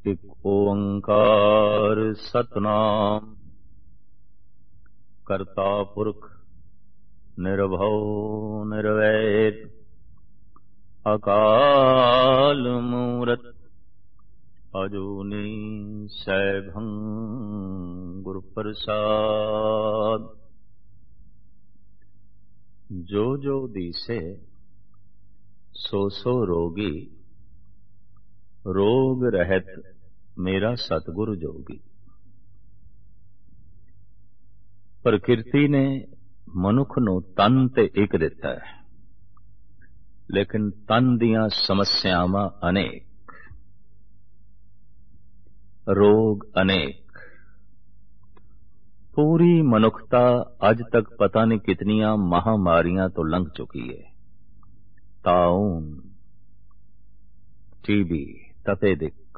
ਇੱਕ ਓੰਕਾਰ ਸਤਨਾਮ ਕਰਤਾ ਪੁਰਖ ਨਿਰਭਉ ਨਿਰਵੈਰ ਅਕਾਲ ਮੂਰਤ ਅਜੂਨੀ ਸੈਭੰ ਗੁਰ ਪ੍ਰਸਾਦ। ਜੋ ਜੋ ਦੀਸੇ ਸੋ ਸੋ ਰੋਗੀ, ਰੋਗ ਰਹਿਤ ਮੇਰਾ ਸਤਿਗੁਰ ਜੋਗੀ। ਪ੍ਰਕਿਰਤੀ ਨੇ ਮਨੁੱਖ ਨੂੰ ਤਨ ਤੇ ਇੱਕ ਦਿੱਤਾ ਹੈ, ਲੇਕਿਨ ਤਨ ਦੀਆਂ ਸਮੱਸਿਆਵਾਂ ਅਨੇਕ, ਰੋਗ ਅਨੇਕ। ਪੂਰੀ ਮਨੁੱਖਤਾ ਅੱਜ ਤੱਕ ਪਤਾ ਨਹੀਂ ਕਿਤਨੀਆਂ ਮਹਾਮਾਰੀਆਂ ਤੋਂ ਲੰਘ ਚੁੱਕੀ ਹੈ। ਤਾਊਨ, ਟੀਬੀ, ਤਪੇਦਿਕ,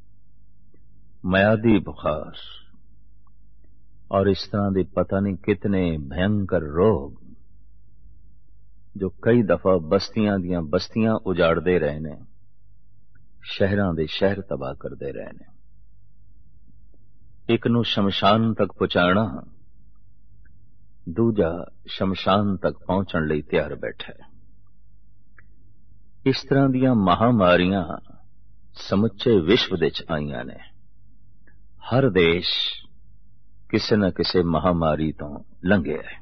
ਮਿਆਦੀ ਬੁਖਾਰ और इस तरह ਦੇ पता नहीं कितने भयंकर रोग जो कई दफा बस्तियां दियां बस्तियां उजाड़ते रहे ने, शहरां दे शहर तबाह करते रहे ने। एक नू शमशान तक पहुंचाना, दूजा शमशान तक पहुंचण लई तैयार बैठा है। इस तरह दियां महामारियां समुचे विश्व दे च आईयां ने। हर देश किसी न किसी महामारी तो लंघे है।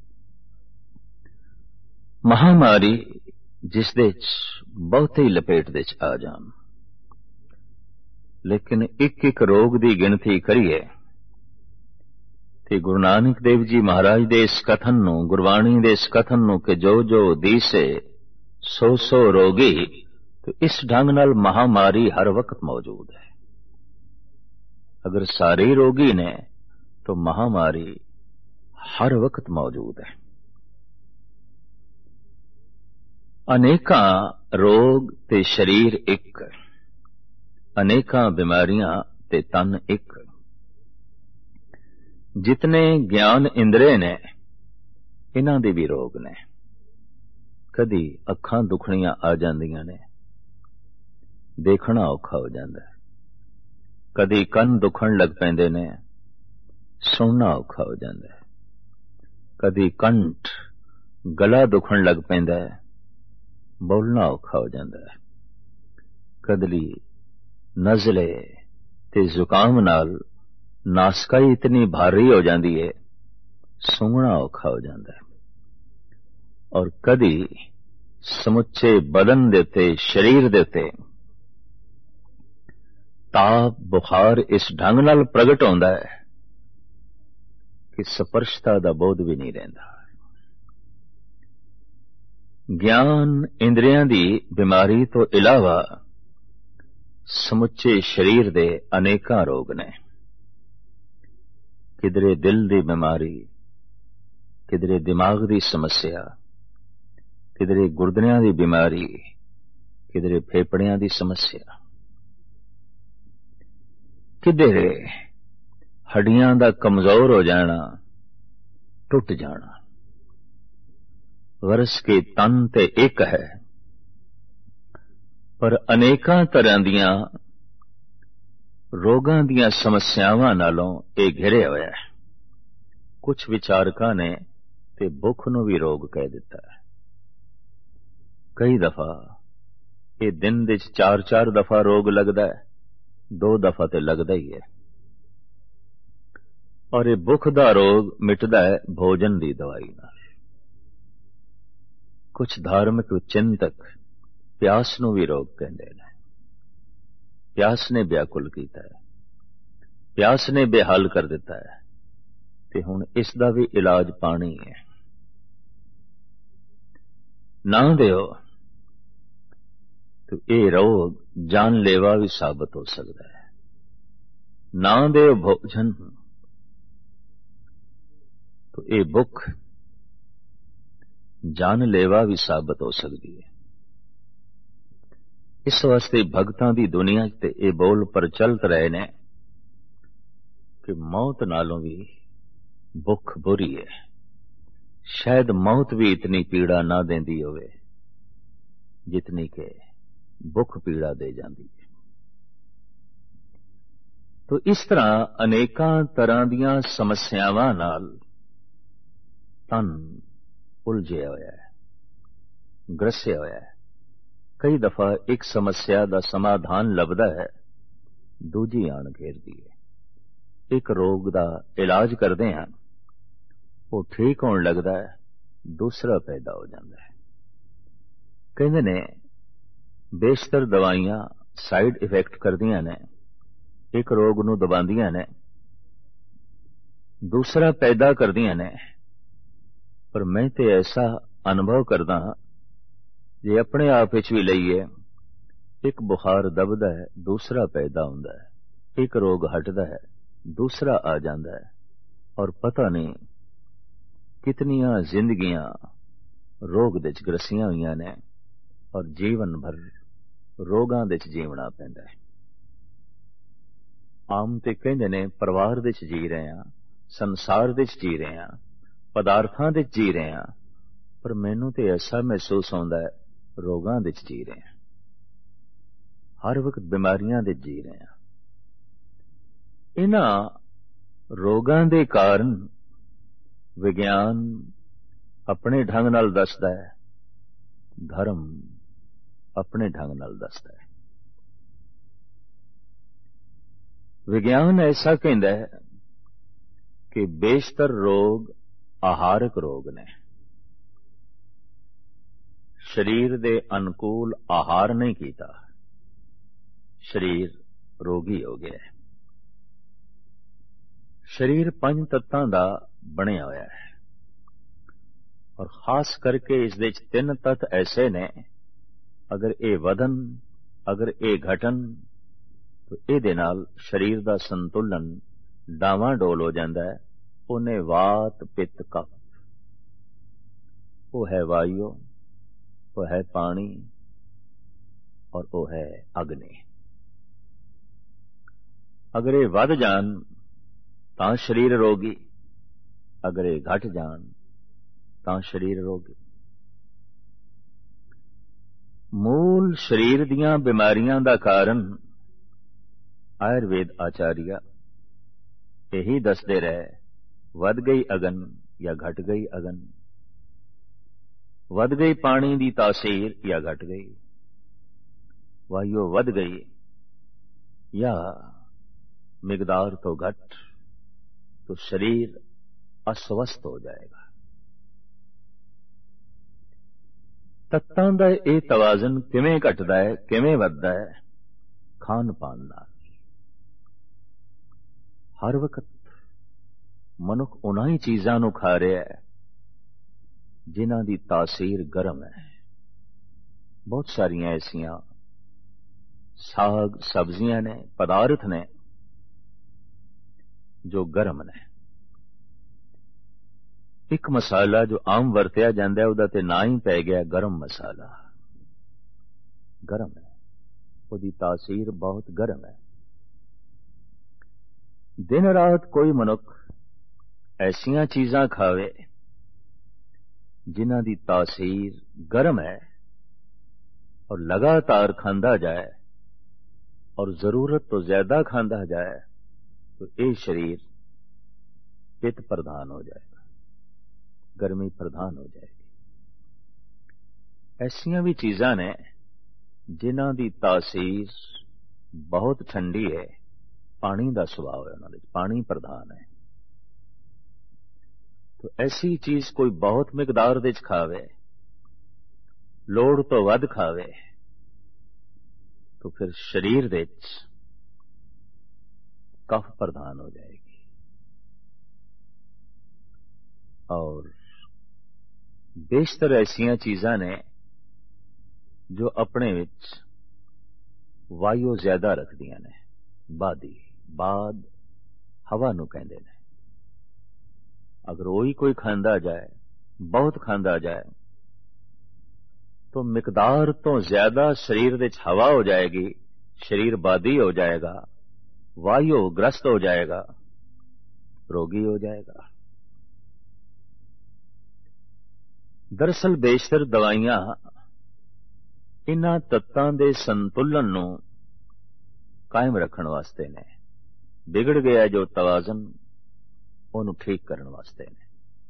महामारी जिस दे बहुत ही लपेट दे आ जान, लेकिन एक एक रोग की गिनती करिए ते गुरु नानक देव जी महाराज दे इस कथन नू, गुरबाणी दे इस कथन नू कि जो जो दीसे सो सो रोगी, तो इस ढंग नाल महामारी हर वक्त मौजूद है। अगर सारे रोगी ने तो महामारी हर वक्त मौजूद है। अनेकां रोग ते शरीर एक, अनेकां बीमारियां ते तन एक। जितने ज्ञान इंद्रिय ने, इन्हां दे भी रोग ने। कदी अखां दुखणियां आ जांदियां ने, देखना औखा हो जांदा है। कदी कंन दुखण लग पैंदे ने, सुनना औखा हो जाता है। कदी कंठ गला दुखण लग पैंदा है, बोलना औखा हो जाता है। कदली नज़ले ते जुकाम नाल नासकाई इतनी भारी हो जाती है, सूंघना औखा हो जाता है। और कदी समुचे बदन दे उत्ते, शरीर दे उत्ते ताप बुखार इस ढंग नाल प्रगट होंदा है कि स्पर्शता दा बोध भी नहीं रहिंदा। ज्ञान इंद्रियां दी बीमारी तो इलावा समुचे शरीर दे अनेकां रोग ने। किधरे दिल दी बीमारी, किधरे दिमाग दी समस्या, किधरे गुर्दियां दी बीमारी, किधरे फेफड़ियां दी समस्या, किधरे हड्डियां दा कमजोर हो जाना, टुट जाना। वर्ष के तन ते एक है, पर अनेकां तरह दियां रोगां दियां समस्यावां नालों ये घिरे होया है। कुछ विचारकां ने ते भुख नूं भी रोग कह दिता है। कई दफा ये दिन दे 4-4 दफा रोग लगदा है, 2 दफा ते लगदा ही है। और ये भुख दा रोग मिटदा है भोजन दी दवाई नाल। कुछ धार्मिक चिंतक प्यास नूं भी रोग कहंदे ने। प्यास ने व्याकुल कीता है, प्यास ने बेहाल कर दिता है, ते हुण इस दा भी इलाज पानी है। ना दिओ तो ये रोग जानलेवा भी साबित हो सकता है। ना दिओ भोजन तो ये भुख जानलेवा भी साबित हो सकती है। इस वास्ते भगतां दी दुनिया ते ये बोल प्रचलित रहे ने कि मौत नालों भी भुख बुरी है। शायद मौत भी इतनी पीड़ा ना देंदी होवे जितनी के भुख पीड़ा दे जाती है। ਤੋ ਇਸ ਤਰ੍ਹਾਂ ਅਨੇਕਾਂ ਤਰ੍ਹਾਂ ਦੀਆਂ ਸਮੱਸਿਆਵਾਂ ਨਾਲ ਤਨ ਉਲਝਿਆ ਹੋਇਆ ਹੈ, ਗ੍ਰਸਿਆ ਹੋਇਆ ਹੈ। ਕਈ ਦਫਾ ਇੱਕ ਸਮੱਸਿਆ ਦਾ ਸਮਾਧਾਨ ਲੱਭਦਾ ਹੈ, ਦੂਜੀ ਆਣ ਘੇਰਦੀ ਹੈ। ਇੱਕ ਰੋਗ ਦਾ ਇਲਾਜ ਕਰਦੇ ਹਾਂ, ਉਹ ਠੀਕ ਹੋਣ ਲੱਗਦਾ ਹੈ, ਦੂਸਰਾ ਪੈਦਾ ਹੋ ਜਾਂਦਾ ਹੈ। ਕਹਿੰਦੇ ਨੇ ਬੇਸ਼ਤਰ ਦਵਾਈਆਂ ਸਾਈਡ ਇਫੈਕਟ ਕਰਦੀਆਂ ਨੇ, ਇੱਕ ਰੋਗ ਨੂੰ ਦਬਾਉਂਦੀਆਂ ਨੇ, ਦੂਸਰਾ ਪੈਦਾ ਕਰਦੀਆਂ ਨੇ। ਪਰ ਮੈਂ ਤੇ ਐਸਾ ਅਨੁਭਵ ਕਰਦਾ ਹਾਂ, ਜੇ ਆਪਣੇ ਆਪ ਵਿੱਚ ਵੀ ਲਈਏ, ਇੱਕ ਬੁਖਾਰ ਦਬਦਾ ਹੈ, ਦੂਸਰਾ ਪੈਦਾ ਹੁੰਦਾ ਹੈ, ਇੱਕ ਰੋਗ ਹਟਦਾ ਹੈ, ਦੂਸਰਾ ਆ ਜਾਂਦਾ ਹੈ, ਔਰ ਪਤਾ ਨਹੀਂ ਕਿਤਨੀਆਂ ਜ਼ਿੰਦਗੀਆਂ ਰੋਗ ਦੇ ਚ ਗਰਸੀਆਂ ਹੋਈਆਂ ਨੇ, ਔਰ ਜੀਵਨ ਭਰ ਰੋਗਾਂ ਦੇ ਚ ਜੀਵਣਾ ਪੈਂਦਾ ਹੈ। ਆਮ ਤੇ ਕਹਿੰਦੇ ਨੇ ਪਰਿਵਾਰ ਦੇ ਚ ਜੀ ਰਹੇ ਹਾਂ, ਸੰਸਾਰ ਦੇ ਚ ਜੀ ਰਹੇ ਹਾਂ, ਪਦਾਰਥਾਂ ਦੇ ਚ ਜੀ ਰਹੇ ਹਾਂ, ਪਰ ਮੈਨੂੰ ਤੇ ਐਸਾ ਮਹਿਸੂਸ ਹੁੰਦਾ ਹੈ ਰੋਗਾਂ ਦੇ ਚ ਜੀ ਰਹੇ ਹਾਂ, ਹਰ ਵਕਤ ਬਿਮਾਰੀਆਂ ਦੇ ਜੀ ਰਹੇ ਹਾਂ। ਇਹਨਾਂ ਰੋਗਾਂ ਦੇ ਕਾਰਨ ਵਿਗਿਆਨ ਆਪਣੇ ਢੰਗ ਨਾਲ ਦੱਸਦਾ ਹੈ, ਧਰਮ ਆਪਣੇ ਢੰਗ ਨਾਲ ਦੱਸਦਾ ਹੈ। ਵਿਗਿਆਨ ਐਸਾ ਕਹਿੰਦਾ ਹੈ ਕਿ ਬੇਸ਼ਤਰ ਰੋਗ ਆਹਾਰਕ ਰੋਗ ਨੇ, ਸਰੀਰ ਦੇ ਅਨੁਕੂਲ ਆਹਾਰ ਨਹੀਂ ਕੀਤਾ, ਸਰੀਰ ਰੋਗੀ ਹੋ ਗਿਆ ਹੈ। ਸਰੀਰ ਪੰਜ ਤੱਤਾਂ ਦਾ ਬਣਿਆ ਹੋਇਆ ਹੈ, ਔਰ ਖਾਸ ਕਰਕੇ ਇਸ ਦੇ ਵਿੱਚ ਤਿੰਨ ਤੱਤ ਐਸੇ ਨੇ, ਅਗਰ ਇਹ ਵਧਨ, ਅਗਰ ਇਹ ਘਟਨ, ਤਾਂ ਇਹਦੇ ਨਾਲ ਸਰੀਰ ਦਾ ਸੰਤੁਲਨ ਡਾਵਾਂ ਡੋਲ ਹੋ ਜਾਂਦਾ ਹੈ। ਉਹਨੇ ਵਾਤ, ਪਿੱਤ, ਕਫ, ਉਹ ਹੈ ਵਾਯੂ, ਉਹ ਹੈ ਪਾਣੀ, ਔਰ ਉਹ ਹੈ ਅਗਨੀ। ਅਗਰ ਇਹ ਵੱਧ ਜਾਣ ਤਾਂ ਸਰੀਰ ਰੋਗੀ, ਅਗਰ ਇਹ ਘਟ ਜਾਣ ਤਾਂ ਸਰੀਰ ਰੋਗੀ। ਮੂਲ ਸਰੀਰ ਦੀਆਂ ਬਿਮਾਰੀਆਂ ਦਾ ਕਾਰਨ ਆਯੁਰਵੇਦ ਆਚਾਰੀਆ ਇਹੀ ਦੱਸਦੇ ਰਹੇ, ਵੱਧ ਗਈ ਅਗਨ ਜਾਂ ਘਟ ਗਈ ਅਗਨ, ਵੱਧ ਗਈ ਪਾਣੀ ਦੀ ਤਾਸੀਰ ਜਾਂ ਘਟ ਗਈ, ਵਾਯੂ ਵੱਧ ਗਈ ਜਾਂ ਮਿਕਦਾਰ ਤੋਂ घट, तो शरीर अस्वस्थ हो जाएगा। ਤੱਤਾਂ ਦਾ ਇਹ ਤਵਾਜ਼ਨ ਕਿਵੇਂ ਘਟਦਾ ਹੈ, ਕਿਵੇਂ ਵੱਧਦਾ ਹੈ? ਖਾਣ ਪਾਣ ਨਾਲ। ਹਰ ਵਕਤ ਮਨੁੱਖ ਉਹਨਾਂ ਹੀ ਚੀਜ਼ਾਂ ਨੂੰ ਖਾ ਰਿਹਾ ਹੈ ਜਿਨ੍ਹਾਂ ਦੀ ਤਾਸੀਰ ਗਰਮ ਹੈ। ਬਹੁਤ ਸਾਰੀਆਂ ਐਸੀਆਂ ਸਾਗ ਸਬਜ਼ੀਆਂ ਨੇ, ਪਦਾਰਥ ਨੇ ਜੋ ਗਰਮ ਨੇ। ਇੱਕ ਮਸਾਲਾ ਜੋ ਆਮ ਵਰਤਿਆ ਜਾਂਦਾ ਹੈ, ਉਹਦਾ ਤੇ ਨਾਂ ਹੀ ਪੈ ਗਿਆ ਗਰਮ ਮਸਾਲਾ। ਗਰਮ ਹੈ, ਉਹਦੀ ਤਾਸੀਰ ਬਹੁਤ ਗਰਮ ਹੈ। ਦਿਨ ਰਾਤ ਕੋਈ ਮਨੁੱਖ ਐਸੀਆਂ ਚੀਜ਼ਾਂ ਖਾਵੇ ਜਿਨ੍ਹਾਂ ਦੀ ਤਾਸੀਰ ਗਰਮ ਹੈ, ਔਰ ਲਗਾਤਾਰ ਖਾਂਦਾ ਜਾਏ, ਔਰ ਜ਼ਰੂਰਤ ਤੋਂ ਜ਼ਿਆਦਾ ਖਾਂਦਾ ਜਾਏ, तो ये शरीर पित्त प्रधान हो जाएगा, गर्मी प्रधान हो जाएगी। ऐसियां भी चीज़ां ने जिन्हां दी तासीर बहुत ठंडी है, पानी का सुभाव है, उन्हां दे पानी प्रधान है। तो ऐसी चीज कोई बहुत मिकदार दे खावे, लोड़ तो वध खावे, तो फिर शरीर दे कफ प्रधान हो जाएगी। और बेशतर ऐसियां चीज़ां ने जो अपने विच वायु ज्यादा रखदियां ने, बादी बाद हवा नूं कहंदे ने। अगर वही कोई खांदा जाए, बहुत खांदा जाए, तो मिकदार तो ज्यादा शरीर विच हवा हो जाएगी, शरीर बादी हो जाएगा, वायु ग्रस्त हो जाएगा, रोगी हो जाएगा। दरअसल बेशतर दवाइयां इन्हां तत्तां दे संतुलन नूं कायम रखण वास्ते ने, ਵਿਗੜ ਗਿਆ ਜੋ ਤਵਾਜ਼ਨ, ਉਹਨੂੰ ਠੀਕ ਕਰਨ ਵਾਸਤੇ ਨੇ।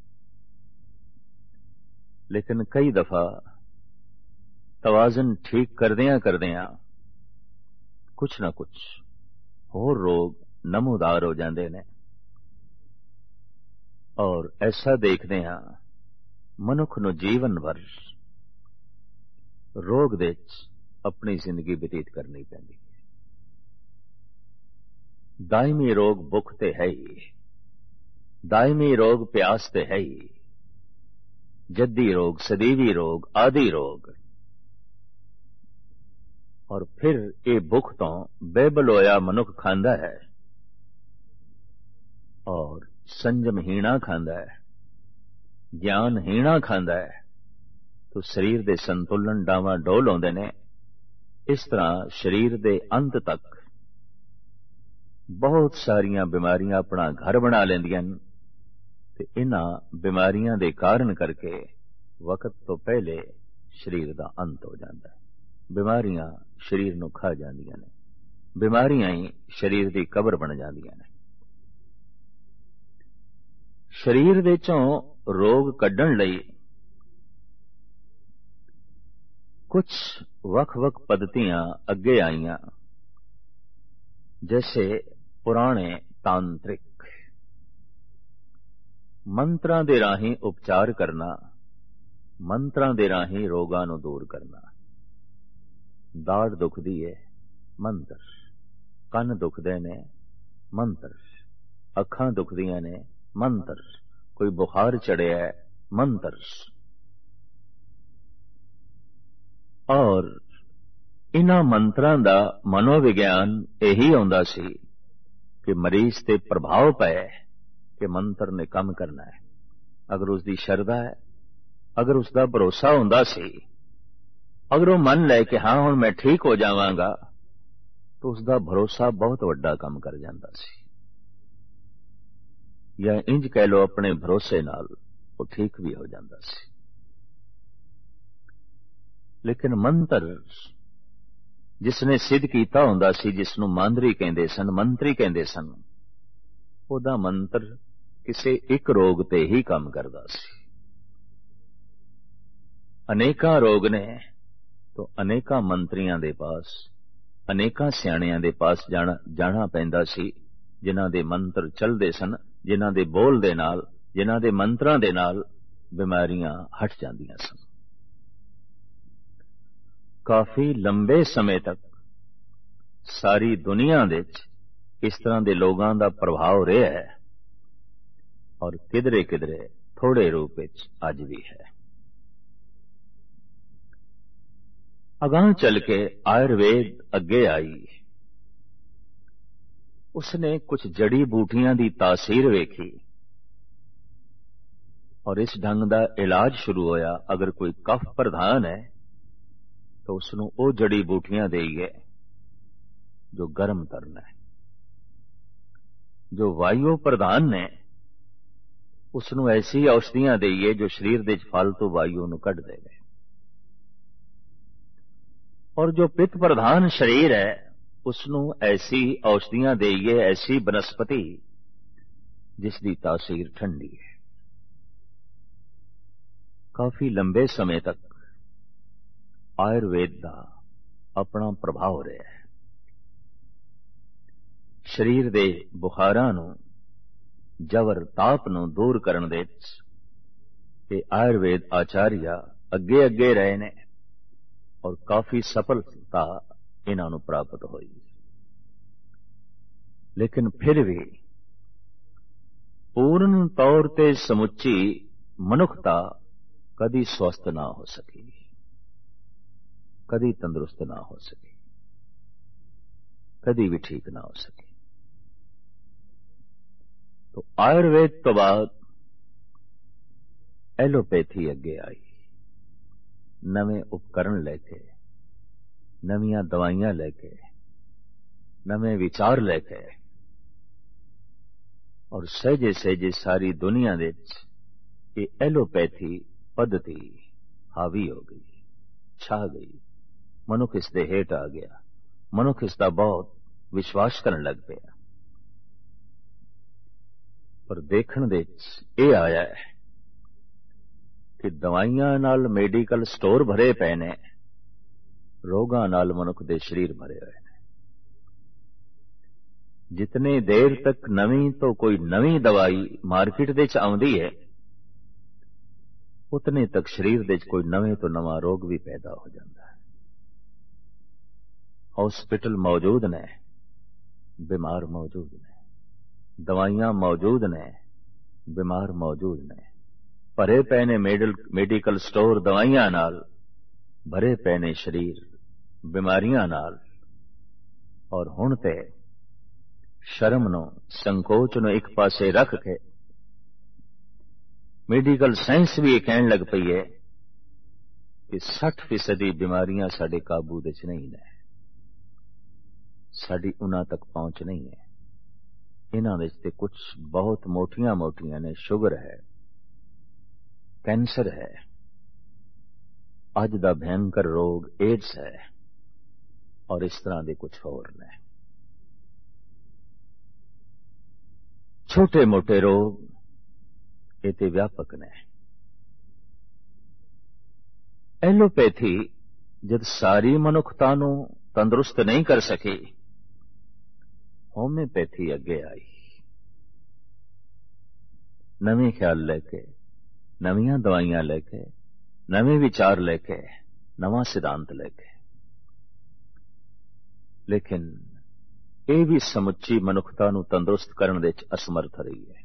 ਲੇਕਿਨ ਕਈ ਦਫਾ ਤਵਾਜ਼ਨ ਠੀਕ ਕਰਦਿਆਂ ਕਰਦਿਆਂ ਕੁਛ ਨਾ ਕੁਛ ਹੋਰ ਰੋਗ ਨਮੂਦਾਰ ਹੋ ਜਾਂਦੇ ਨੇ, ਔਰ ਐਸਾ ਦੇਖਦੇ ਹਾਂ ਮਨੁੱਖ ਨੂੰ ਜੀਵਨ ਭਰ ਰੋਗ ਦੇ ਵਿੱਚ ਆਪਣੀ ਜ਼ਿੰਦਗੀ ਬਤੀਤ ਕਰਨੀ ਪੈਂਦੀ ਹੈ। ਦਾਇਮੀ ਰੋਗ ਭੁੱਖ ਤੇ ਹੈ ਹੀ, ਦਾਇਮੀ ਰੋਗ ਪਿਆਸ ਤੇ ਹੈ ਹੀ, ਜੱਦੀ ਰੋਗ, ਸਦੀਵੀ ਰੋਗ, ਆਦਿ ਰੋਗ। ਔਰ ਫਿਰ ਇਹ ਭੁੱਖ ਤੋਂ ਬੇਬਲ ਹੋਇਆ ਮਨੁੱਖ ਖਾਂਦਾ ਹੈ, ਔਰ ਸੰਜਮਹੀਣਾ ਖਾਂਦਾ ਹੈ, ਗਿਆਨਹੀਣਾ ਖਾਂਦਾ ਹੈ, तो शरीर दे संतुलन डावां डोल होंदे ने। इस तरह शरीर दे अंत तक बहुत सारियां बीमारियां अपना घर बना लैंदियां न, ते इन्हां बीमारियां दे कारण करके वक्त तो पहले शरीर दा अंत हो जाता है। बीमारियां शरीर नूं खा जांदियां ने, बीमारियां ही शरीर दी कबर बन जांदियां ने। शरीर दे चों रोग कड्ढण लई कुछ वख-वख पद्धतियां अगे आईयां, जैसे पुराने तांत्रिक मंत्रां दे राहीं उपचार करना, मंत्रां दे राहीं रोगां नूं दूर करना। दाड़ दुखदी है, मंत्र। कन दुखदे ने, मंत्र। अखां दुखदियां ने, मंत्र। कोई बुखार चढ़िया है, मंत्र। और इन्हां मंत्रां दा मनोविग्यान यही आउंदा सी कि मरीज ते प्रभाव पए कि मंत्र ने काम करना है। अगर उसकी शरधा है, अगर उसका भरोसा हुंदा सी, अगर वो मन ले कि हाँ हुण मैं ठीक हो जावांगा, तो उसका भरोसा बहुत वड्डा काम कर जांदा सी। या इंज कह लो अपने भरोसे नाल वो ठीक भी हो जांदा सी। लेकिन मंत्र जिसने सिद्ध कीता हुंदा सी, जिसनूं मांदरी कहंदे सन, मंत्री कहंदे सन, ओदा मंत्र किसे एक रोग ते ही काम करदा सी। अनेका रोग ने तो अनेका मंत्रियां दे पास, अनेका सियाणियां दे पास जाना पैंदा सी, जिन्हां दे मंत्र चलदे सन, जिन्हां दे बोल दे नाल, जिन्हां दे मंत्रां दे नाल बीमारियां हट जांदियां सन। काफी लंबे समय तक सारी दुनिया दे इस तरह के लोगों का प्रभाव रहा है, और किधरे किधरे थोड़े रूप अज भी है। अगां चल के आयुर्वेद अगे आई, उसने कुछ जड़ी बूटियां की तासीर वेखी और इस ढंग का इलाज शुरू होया। अगर कोई कफ प्रधान है तो उसनों वो जड़ी बूटियां देइए जो गर्म करना है, जो वायु प्रधान ने उसनों ऐसी औषधियां देइए जो शरीर दे फालतू वायु नूं कढ देवे, और जो पित्त प्रधान शरीर है उसनों ऐसी औषधियां देइए, ऐसी वनस्पति जिसकी तासीर ठंडी है। काफी लंबे समय तक आयुर्वेद का अपना प्रभाव रहा है। शरीर दे बुखारां नूं, जवर ताप नूं दूर करन दे विच आयुर्वेद आचार्य अगे अगे रहे ने, और काफी सफलता इन्हां नूं प्राप्त हुई। लेकिन फिर भी पूर्ण तौर ते समुची मनुखता कदी स्वस्थ ना हो सकी, कदी तंदुरुस्त ना हो सकी, कदी भी ठीक ना हो सकी। तो आयुर्वेद तो बाद एलोपैथी अगे आई, नवे उपकरण लेके, नवीं दवाइयां लेके, नवे विचार लेके, और सहजे सहजे सारी दुनिया दे ये एलोपैथी पद्धति हावी हो गई, छा गई। मनुख इसके हेठ आ गया, मनुख इसका बहुत विश्वास करने लग पाया। पर देखण दे ये आया है कि दवाइयां नाल मेडिकल स्टोर भरे पे ने, रोगां नाल मनुख दे शरीर भरे हुए ने। जितने देर तक नवीं तो कोई नवीं दवाई मार्केट दे च आउंदी है, उतने तक शरीर दे च कोई नवे तो नवा रोग भी पैदा हो जाता है। हॉस्पिटल मौजूद ने, बीमार मौजूद ने, दवाइयां मौजूद ने, बीमार मौजूद ने, भरे पे ने मेडिकल स्टोर दवाइयां नाल, भरे पे ने शरीर बीमारियां नाल। और हुण ते शर्म नो, संकोच नो एक पासे रख के मेडिकल साइंस भी कहण लग पई है कि 60% बीमारियां साडे काबू दे च नहीं ने, साडी उन्हां तक पहुंच नहीं है। इन्हां विच ते कुछ बहुत मोटियां मोटियां ने, शुगर है, कैंसर है, अज दा भयंकर रोग एड्स है, और इस तरह दे कुछ होर ने। छोटे मोटे रोग ये ते व्यापक ने। एलोपैथी जद सारी मनुखता नू तंदुरुस्त नहीं कर सकी, होम्योपैथी अगे आई, नवे ख्याल लेके, नवीं दवाइयां लेके, नवे विचार लेके, नवा सिद्धांत लेके। लेकिन यह भी समुची मनुखता नू तंदुरुस्त करने दे असमर्थ रही है।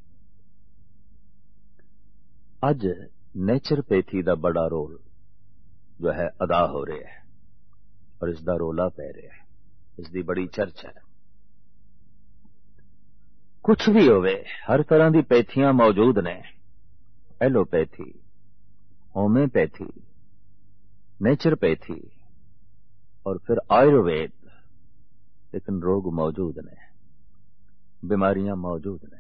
अज नेचरपैथी का बड़ा रोल जो है अदा हो रहा है, और इसका रोला पै रहा है, इसकी बड़ी चर्चा है। कुछ भी होवे, हर तरह की पैथियां मौजूद ने, एलोपैथी, होम्योपैथी, नेचरपैथी और फिर आयुर्वेद। लेकिन रोग मौजूद ने, बीमारियां मौजूद ने।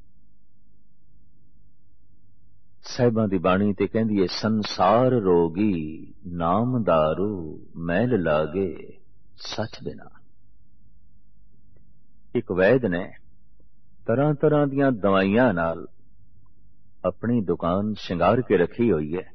साहिबां दी बाणी ते कहंदी है, संसार रोगी नाम दारू मैल लागे सच बिना। एक वैद ने तरह तरह दियां दवाइयां नाल अपनी दुकान शिंगार के रखी हुई है,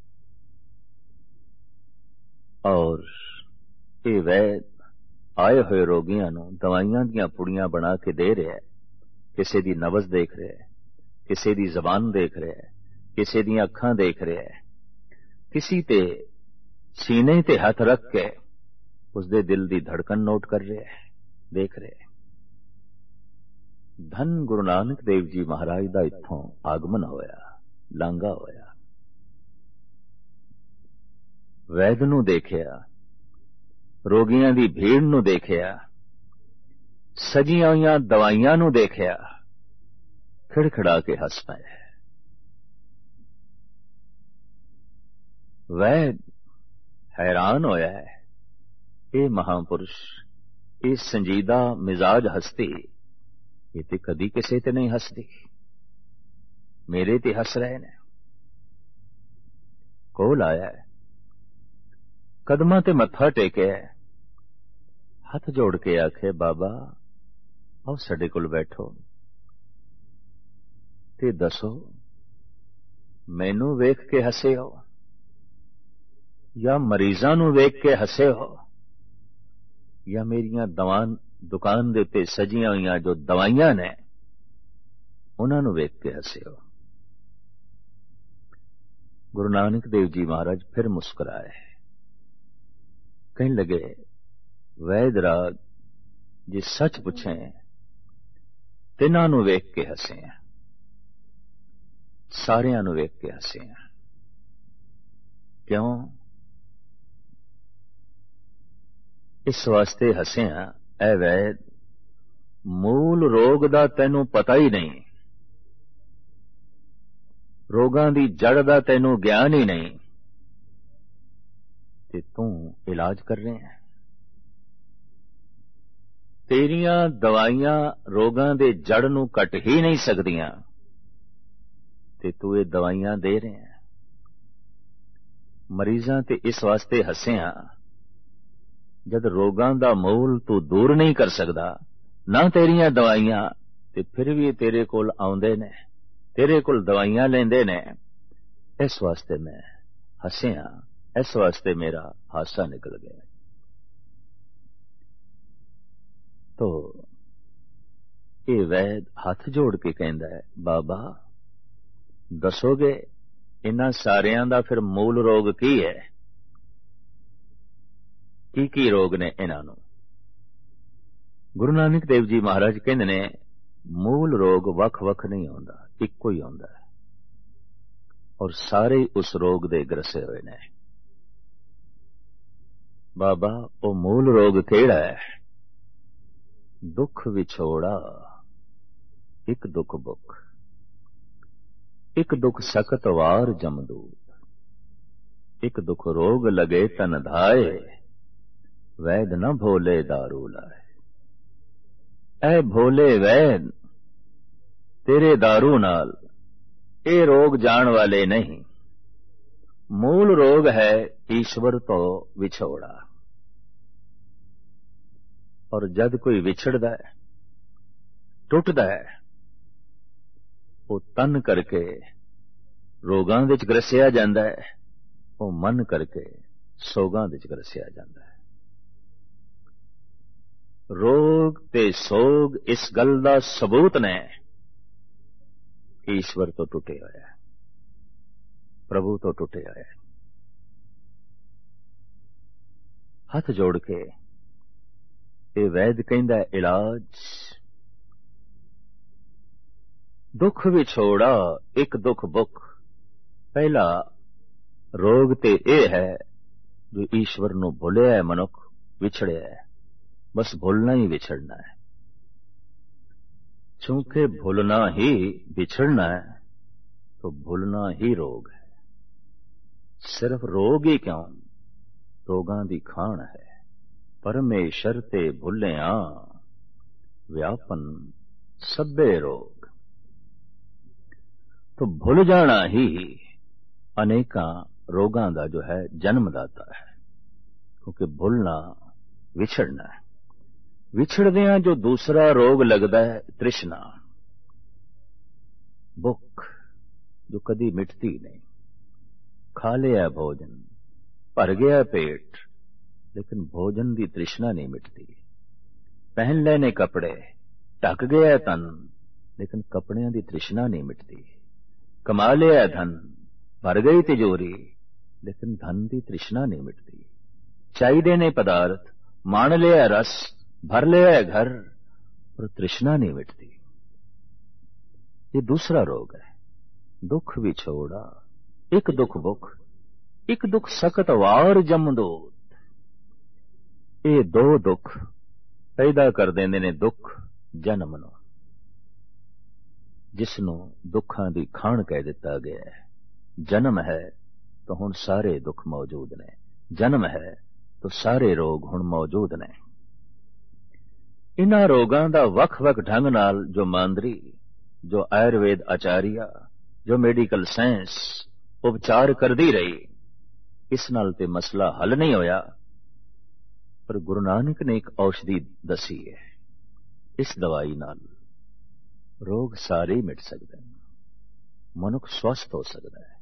और ये वैद आए हुए रोगियां नू दवाइयां दियां पुड़ियां बना के दे रहा है। किसी दी नबज देख रहा है, किसी दी जबान देख रहा है, किसी दी अखां देख रहा है, किसी ते सीने ते हाथ रख के उसदे दिल दी धड़कन नोट कर रहा है, देख रहा है। धन गुरु नानक देव जी महाराज दा इत्थों आगमन होया, लांघा होया। वैद नू देखिया, रोगियां दी भीड़ नू देखिया, सजियां हुईयां दवाइयां नू देखिया, खिड़खिड़ा के हस पाए। वैद हैरान होया है, ये महापुरुष, ये संजीदा मिजाज हस्ती, ये ते कदी किसी ते नहीं हसदी, मेरे ते हस रहे ने। कोल आया है, कदमां ते मत्था टेके, हथ जोड़ के आखे, बाबा आओ साडे कोल बैठो ते दसो, मैनू वेख के हसे हो या मरीजां नू वेख के हसे हो, या मेरियां दुकान दे उत्ते सजियां हुईयां जो दवाइयां ने उन्हां नू वेख के हसे हो। गुरु नानक देव जी महाराज फिर मुस्कुराए, कहने लगे, वैद राज जे सच पूछे तिन्हां नू वेख के हसे हैं, सारियां नू वेख के हसे हैं। क्यों? इस वास्ते हसे हैं, ऐ वैद, मूल रोग दा तैनू पता ही नहीं, रोगां दी जड़ दा तैनू ज्ञान ही नहीं, ते तू इलाज कर रहे हैं। तेरियां दवाइयां रोगां दे जड़ नू कट ही नहीं सकदियां, ते तू ये दवाइयां दे रहे हैं। मरीजां ते इस वास्ते हसे हां, जद रोगां दा मूल तू दूर नहीं कर सकदा, ना तेरियां दवाइयां ते फिर भी तेरे कोल आउंदे ने, तेरे कोल दवाइयां लेंदे ने। इस वास्ते मैं हसिया, इस वास्ते मेरा हासा निकल गया। तो ये वैद हथ जोड़ के कहंदा है, बाबा दसोगे इन्हां सारियां दा फिर मूल रोग की है? की रोग ने इन्हां नूं? गुरु नानक देव जी महाराज कहंदे ने, मूल रोग वख वख नहीं आउंदा, इक्को ही आउंदा है, और सारे उस रोग दे ग्रसे होए ने। बाबा ओ मूल रोग केड़ा है? दुख विछोड़ा, एक दुख बुख, एक दुख सकत वार जमदूत, एक दुख रोग लगे तन धाए, वैद न भोले दारू लाए। ऐ भोले वैद, तेरे दारू नाल ए रोग जान वाले नहीं। मूल रोग है ईश्वर तो विछोड़ा, और जद कोई विछड़दा है, टुटदा है, वो तन करके रोगां विच ग्रसिया जांदा है, वो मन करके सोगां विच ग्रसिया जांदा है। रोग ते सोग इस गल दा सबूत ने ईश्वर तो टुटे होया, प्रभु तो टुटे होया। हथ जोड़ के ये वैद कहंदा इलाज, दुख विछोड़ा एक दुख बुख। पहला रोग ते ये है जो ईश्वर नूं भुलिया है, मनुख विछड़िया है, बस भुलना ही विछड़ना है। चूंकि भुलना ही बिछड़ना है, तो भुलना ही रोग है। सिर्फ रोग ही क्यों, रोगां दी खान है। परमेश्वर ते भुलिया व्यापन सभे रोग। तो भुल जाना ही अनेकां रोगां दा जो है जन्मदाता है, क्योंकि भुलना विछड़ना है। विछड़दियां जो दूसरा रोग लगदा है तृष्णा, भुख जो कदी मिटती नहीं। खा लिया भोजन, भर गया पेट, लेकिन भोजन की तृष्णा नहीं मिटती। पहन लेने कपड़े, ढक गया तन, लेकिन कपड़ियां की तृष्णा नहीं मिटती। कमा लिया धन, भर गई तिजोरी, लेकिन धन की तृष्णा नहीं मिटती। चाहिए ने पदार्थ, मान लिया रस, भर लिया घर, पर तृष्णा नहीं मिटती। ये दूसरा रोग है। दुख विछोड़ा एक दुख बुख, एक दुख सकत वार जमदूत। ये दो दुख पैदा कर देंदे ने दुख जन्म नूं, जिसनों दुखां दी खान कह दिता गया है। जन्म है तो हुण सारे दुख मौजूद ने, जन्म है तो सारे रोग हुण मौजूद ने। इन्हां रोगां दा वख-वख ढंग नाल जो मांदरी, जो आयुर्वेद आचार्या, जो मेडिकल साइंस उपचार करदी रही, इस नाल ते मसला हल नहीं होया। पर गुरु नानक ने एक औषधि दसी है, इस दवाई नाल रोग सारे मिट सकते हैं, मनुख स्वस्थ हो सकता है।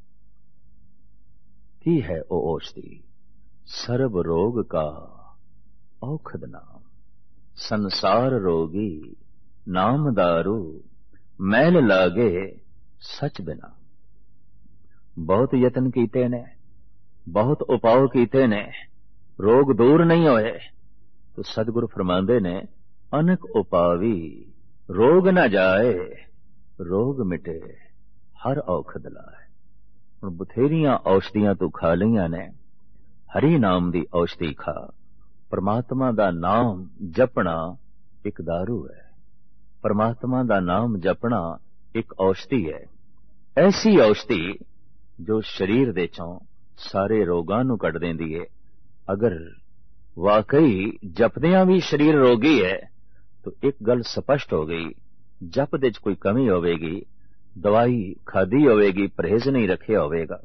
की है ओ औषधि? सर्व रोग का औखद नाम, संसार रोगी नाम दारू, मैल लागे सच बिना। बहुत यतन कीते ने, बहुत उपाव कीते ने, रोग दूर नहीं होए। तो सदगुरु फरमांदे ने, अनक उपावी रोग न जाए, रोग मिटे हर औखद लाए। हुण बथेरियां औषधियां तू खा लईयां ने, हरि नाम दी औषधि खा। परमात्मा दा नाम जपना एक दारू है, परमात्मा दा नाम जपना एक औषधि है। ऐसी औषधि जो शरीर दे चों सारे रोगां नूं कढ देंदी है। अगर वाकई जपदियां भी शरीर रोगी है, तो एक गल स्पष्ट हो गई, जप दे च कोई कमी होवेगी, दवाई खादी होवेगी, परहेज नहीं रखिया होवेगा,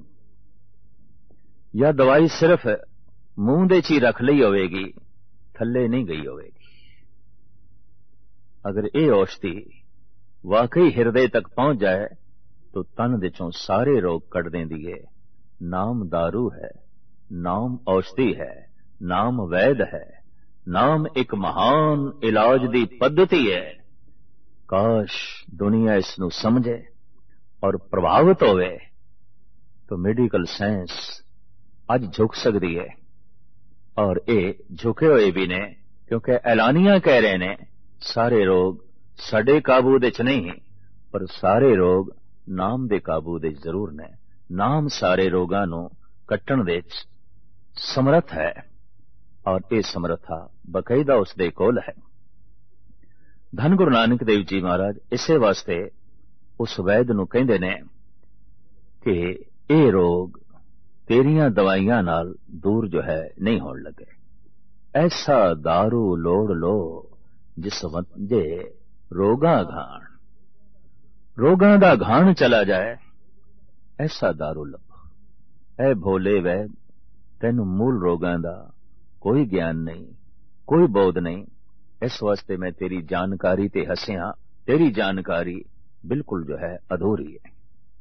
या दवाई सिर्फ मुंह दे च ही रख लई होवेगी, थल्ले नहीं गई होवेगी। अगर ये औषधि वाकई हिरदे तक पहुंच जाए तो तन दे चों सारे रोग कट देंदी है। नाम दारू है, नाम औषधि है, नाम वैद है, नाम एक महान इलाज दी पद्धति है। काश दुनिया इसनू समझे और प्रभावित होवे तो मेडिकल साइंस अज झुक सकती है। और ये झुके हुए भी ने, क्योंकि ऐलानिया कह रहे ने सारे रोग साडे काबू दे च नहीं, पर सारे रोग नाम दे काबू दे जरूर ने। नाम सारे रोगां नू कट्टण दे समर्थ है, और ये समर्था बकायदा उस दे कोल है। धन गुरु नानक देव जी महाराज इसे वास्ते उस वैद नू कहंदे ने कि ये रोग तेरियां दवाइयां नाल दूर जो है नहीं होण लगे। ऐसा दारू लोड़ लो जिस वंजे रोगां घाण, रोगां दा घाण चला जाए, ऐसा दारू लभो। ऐ भोले वैद, तैनू मूल रोगां दा कोई ज्ञान नहीं, कोई बोध नहीं। इस वास्ते मैं तेरी जानकारी ते हसिया, तेरी जानकारी बिल्कुल जो है अधूरी है।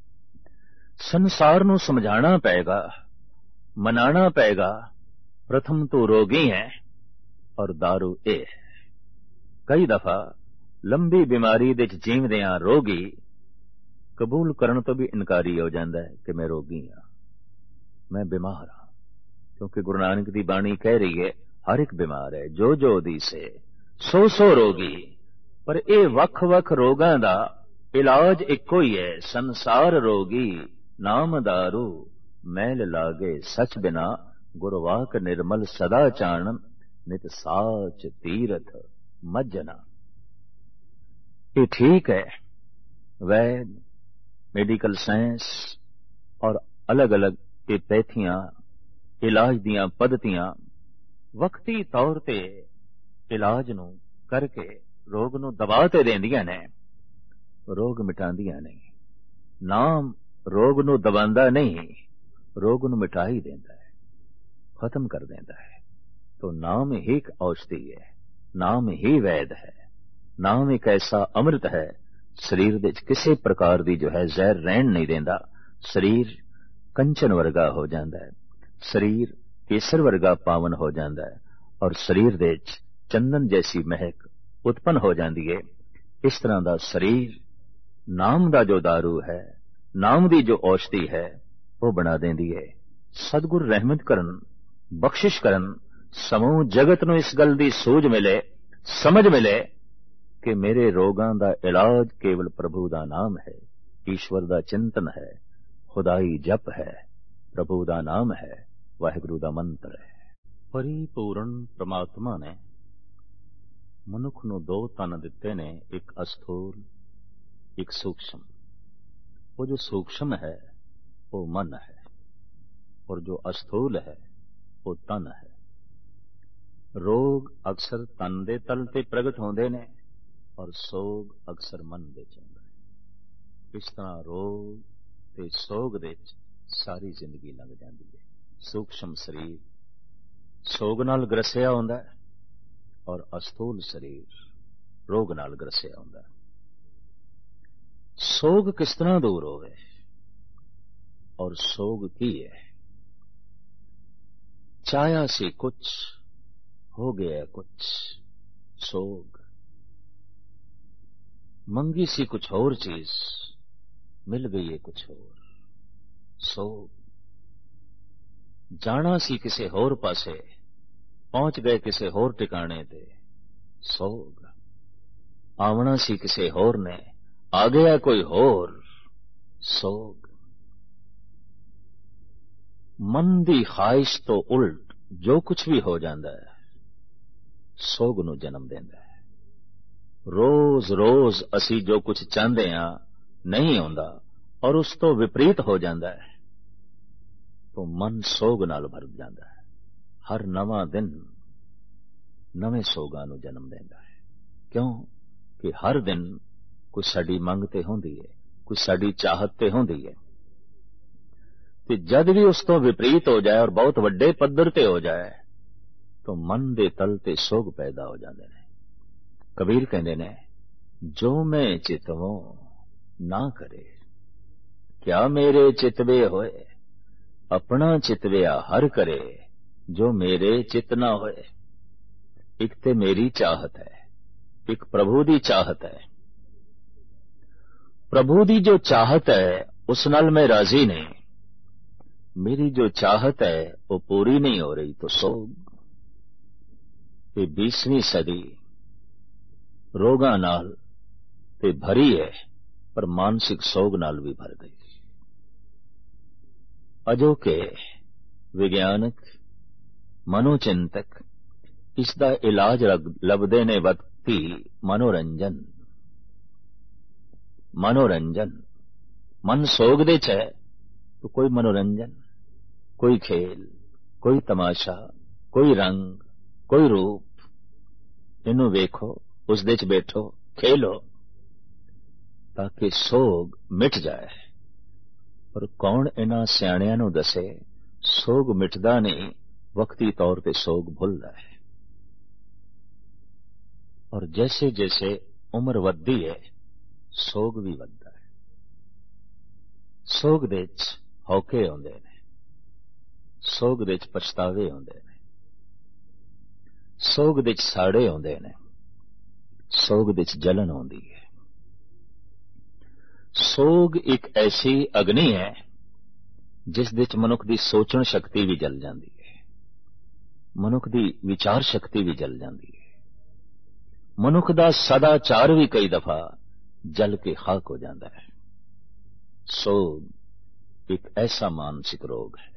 संसार नू समझाना पेगा, मनाना पेगा। प्रथम तो रोगी है और दारू ए है। कई दफा लंबी बीमारी दे जीवदियां रोगी कबूल करन तो भी इनकारी हो जाता है कि मैं रोगी हाँ, मैं बीमार हाँ। क्योंकि गुरु नानक दी बाणी कह रही है हर एक बीमार है, जो जो दी से सो सो रोगी। पर ये वख वख रोगां दा इलाज इको ही है। संसार रोगी नाम दारू, मैल लागे सच बिना, गुरवाक निर्मल सदा चाण, नित साच तीरथ मज्जना। ये ठीक है, वैद मेडिकल साइंस और अलग अलग पैथियां इलाज दियां पद्धतियां वक्ती तौर ते इलाज नू करके रोग नू दबा ते देंदियां ने, रोग मिटांदियां नहीं। नाम रोग नू दबांदा नहीं, रोग नू मिटा ही देंदा है, खत्म कर देंदा है। तो नाम ही एक औषधि है, नाम ही वैद है। नाम एक ऐसा अमृत है, शरीर दे किसी प्रकार दी जो है जहर रहन नहीं देंदा। शरीर कंचन वर्गा हो जाता है, शरीर केसर वर्गा पावन हो जाता है, और शरीर दे चंदन जैसी महक उत्पन्न हो जाती है। इस तरह का शरीर नाम दा जो दारू है, नाम दी जो औषधि है, वो बना देंदी है। सतगुर रहमत करन, बख्शिश करन, समूह जगत नू इस गल दी सूझ मिले, समझ मिले कि मेरे रोगां दा इलाज केवल प्रभु दा नाम है, ईश्वर दा चिंतन है, खुदाई जप है, प्रभु दा नाम है, वाहिगुरु दा मंत्र है। परिपूर्ण परमात्मा ने मनुख नू दो तन दिते ने, एक अस्थूल एक सूक्ष्म। वो जो सूक्ष्म है वो मन है, और जो अस्थूल है वो तन है। रोग अक्सर तन दे तल ते प्रगट होंदे ने, और सोग अक्सर मन दे चंदा है। इस तरह रोग ते सोग दे सारी जिंदगी लंघ जाती है। सूक्ष्म शरीर सोग नाल ग्रसिया होंदा है, और अस्थूल शरीर रोग नाल ग्रसिया होंदा है। सोग किस तरह दूर होवे, और सोग की है? चाया से कुछ हो गया कुछ सोग, मंगी सी कुछ और चीज मिल गई है कुछ और सोग, जाना सी किसे होर पासे पहुंच गए किसे होर टिकाने ते सोग, आवना सी किसे होर ने आ गया कोई होर सोग। मन दी ख्वाहिश तो उल्ट जो कुछ भी हो जाता है सोग नू जन्म देंदा है। रोज रोज असी जो कुछ चाहते हैं नहीं होंदा, और उस तो विपरीत हो जाता है, तो मन सोग नाल भर जाता है। हर नवा दिन नवे सोगां नू जन्म देंदा है। क्यों कि हर दिन कोई साडी मंग ते होंदी है, कोई साडी चाहत ते होंदी है। ते जद भी उस तो विपरीत हो जाए और बहुत वड्डे पद्धर ते हो जाए, तो मन दे तल ते सोग पैदा हो जाते हैं। कबीर कहते ने जो मैं चितवों ना करे, क्या मेरे चितवे होए, अपना चितविया हर करे, जो मेरे चित ना होए। एक ते मेरी चाहत है, एक प्रभु दी चाहत है। प्रभु दी जो चाहत है उस नाल मैं राजी नहीं, मेरी जो चाहत है वो पूरी नहीं हो रही तो सोग। ये 20वीं सदी रोगां नाल ते भरी है, पर मानसिक सोग नाल भी भर गई। अजोके विज्ञानक मनोचिंतक इसका इलाज लभदे ने वक्ती मनोरंजन। मनोरंजन मन सोग दे च है तो कोई मनोरंजन, कोई खेल, कोई तमाशा, कोई रंग, कोई रूप, इनू वेखो, उस दे च बैठो, खेलो, ताकि सोग मिट जाए। पर कौन इन्हां सियाणियां नूं दसे सोग मिटदा नहीं, वक्ती तौर पर सोग भुलदा है। और जैसे जैसे उम्र वधदी है सोग भी वधदा है। सोग दे च हौके आउंदे ने, सोग दे च पछतावे आउंदे ने, सोग दे च साड़े आउंदे ने, सोग दे च जलन आउंदी है। सोग एक ऐसी अग्नि है जिस दे च मनुख दी सोचण शक्ति भी जल जाती है, मनुख दी विचार शक्ति भी जल जाती है, मनुख दा सदाचार भी कई दफा जल के खाक हो जाता है। सोग एक ऐसा मानसिक रोग है।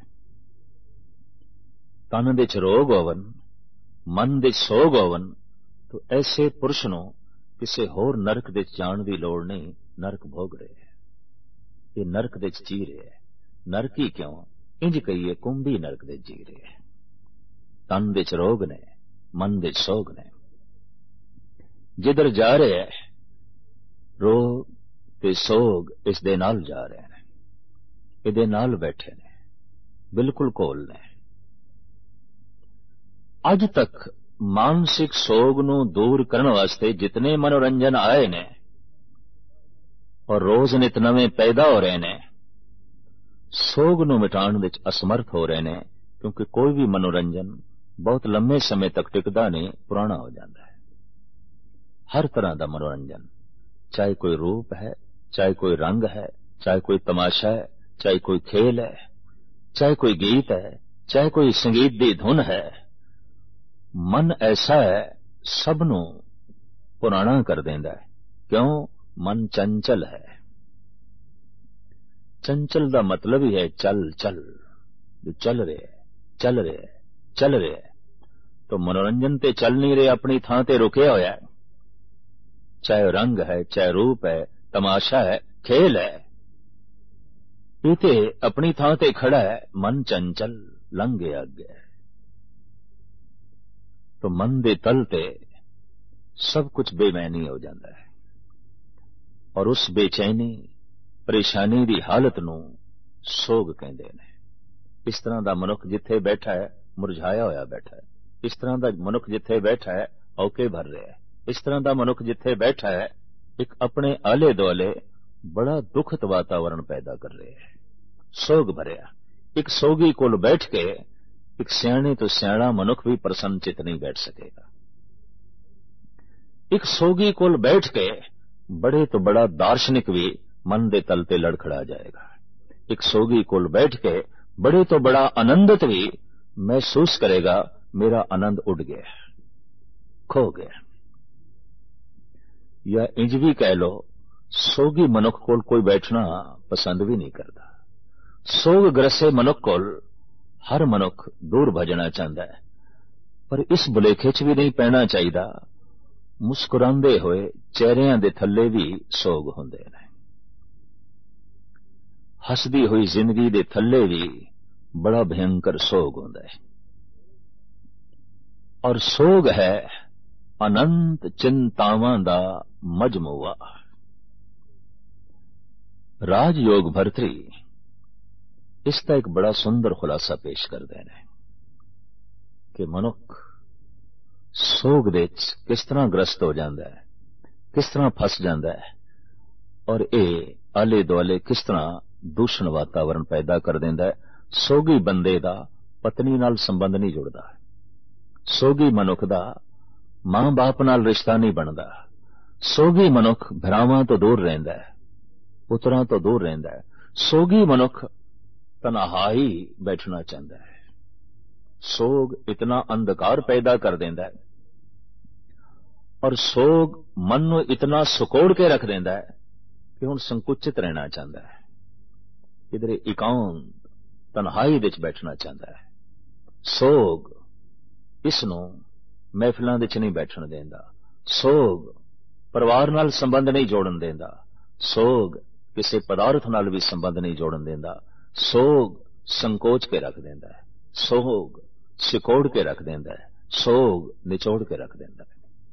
तन दे च रोग होवन, मन दे सोग होवन, तो ऐसे पुरुष नूं किसी होर नरक दे जाण दी लोड़ नहीं, नरक भोग रहे हैं। ये नरक दे जी रहे हैं। नरक ही क्यों, इंज कहिए कुंभी नरक दे जी रहे हैं। तन दे च रोग ने, मन दे सोग ने, जिधर जा रहे हैं रोग ते सोग इस दे नाल जा रहे हैं, इहदे नाल बैठे ने, बिल्कुल कोल ने। अज तक मानसिक सोग नूं दूर करने वास्ते जितने मनोरंजन आए ने और रोज नित नवे पैदा हो रहे ने, सोग नूं मिटाण विच असमर्थ हो रहे ने, क्योंकि कोई भी मनोरंजन बहुत लंबे समय तक टिकदा नहीं, पुराना हो जाता है। हर तरह का मनोरंजन, चाहे कोई रूप है, चाहे कोई रंग है, चाहे कोई तमाशा है, चाहे कोई खेल है, चाहे कोई गीत है, चाहे कोई संगीत दी धुन है, मन ऐसा है सबनू पुराना कर देंदा है। क्यों? मन चंचल है। चंचल का मतलब ही है चल चल, चल रहे चल रहे चल रहे। तो मनोरंजन ते चल नहीं रहे, अपनी थां ते रुके होया है। चाहे रंग है, चाहे रूप है, तमाशा है, खेल है, इते अपनी थां ते खड़ा है। मन चंचल लंघे अगे। तो मन दे तल ते सब कुछ बेमैनी हो जाता है, और उस बेचैनी परेशानी दी हालत नूं सोग कहंदे ने। इस तरह दा मनुख जिथे बैठा है मुरझाया होया बैठा है। इस तरह दा मनुख जिथे बैठा है औके भर रहा है। इस तरह दा मनुख जिथे बैठा है एक अपने आले दुआले बड़ा दुखद वातावरण पैदा कर रहे है, सोग भरिया। एक सोगी कोल बैठ के एक सियाणे तो सियाणा मनुख भी प्रसन्न चित नहीं बैठ सकेगा। एक सोगी कोल बैठ के बड़े तो बड़ा दार्शनिक भी मन दे तल ते लड़खड़ा जाएगा। एक सोगी कोल बैठ के बड़े तो बड़ा आनंदित भी महसूस करेगा, मेरा आनंद उड़ गया, खो गया। या इंज भी कह लो, सोगी मनुख कोल कोई बैठना पसंद भी नहीं करता। सोग ग्रसे मनुख कोल हर मनुख दूर भजना चाहता है, पर इस भुलेखे च भी नहीं पैना चाहिए। मुस्कुरांदे होए चेहरियां दे थल्ले भी सोग हुंदे ने, हसदी हुई जिंदगी दे थल्ले भी बड़ा भयंकर सोग हुंदा है। और सोग है अनंत चिंतावां दा मजमूआ। राजयोग भरतरी इसका एक बड़ा सुंदर खुलासा पेश कर देने कि मनुख सोग दे किस तरह ग्रस्त हो जाता है किस तरह फस जाता है और ये आले दुआले किस तरह दूषण वातावरण पैदा कर देंदा है। सोगी बंदे दा पत्नी नाल संबंध नहीं जुड़दा, सोगी मनुख दा मां बाप नाल रिश्ता नहीं बनदा, सोगी मनुख भरावां तो दूर रहिंदा है, पुत्रां तो दूर रहिंदा है, सोगी मनुख तन्हाई बैठना चाहता है। सोग इतना अंधकार पैदा कर देंदा है और सोग मन नूं इतना सुकोड़ के रख देंदा है कि हुण संकुचित रहना चाहता है, किधरे एकांत तन्हाई विच बैठना चाहता है। सोग इसनूं महफिलां विच नहीं बैठण देंदा, सोग परिवार नाल संबंध नहीं जोड़न देंदा, सोग किसी पदार्थ नाल भी संबंध नहीं जोड़न देंदा, सोग संकोच के रख देंदा है, सोग सिकोड़ के रख देंदा है, सोग निचोड़ के रख देंदा है।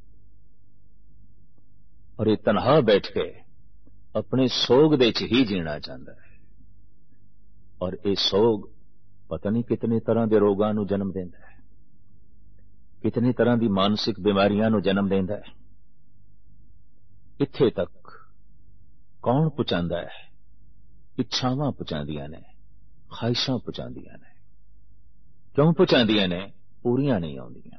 और ये तनहा बैठ के अपने सोग दे च ही जीना चाहता है और ये सोग पता नहीं कितने तरह के रोगां नूं जन्म देंदा है, कितनी तरह की मानसिक बीमारियां नूं जन्म देंदा है। इत्थे तक कौन पहुंचांदा है? इच्छावां पहुंचांदियां ने, ख्वाहिशां पहुंचांदियां ने। क्यों पहुंचांदियां ने? पूरियां नहीं आउंदियां।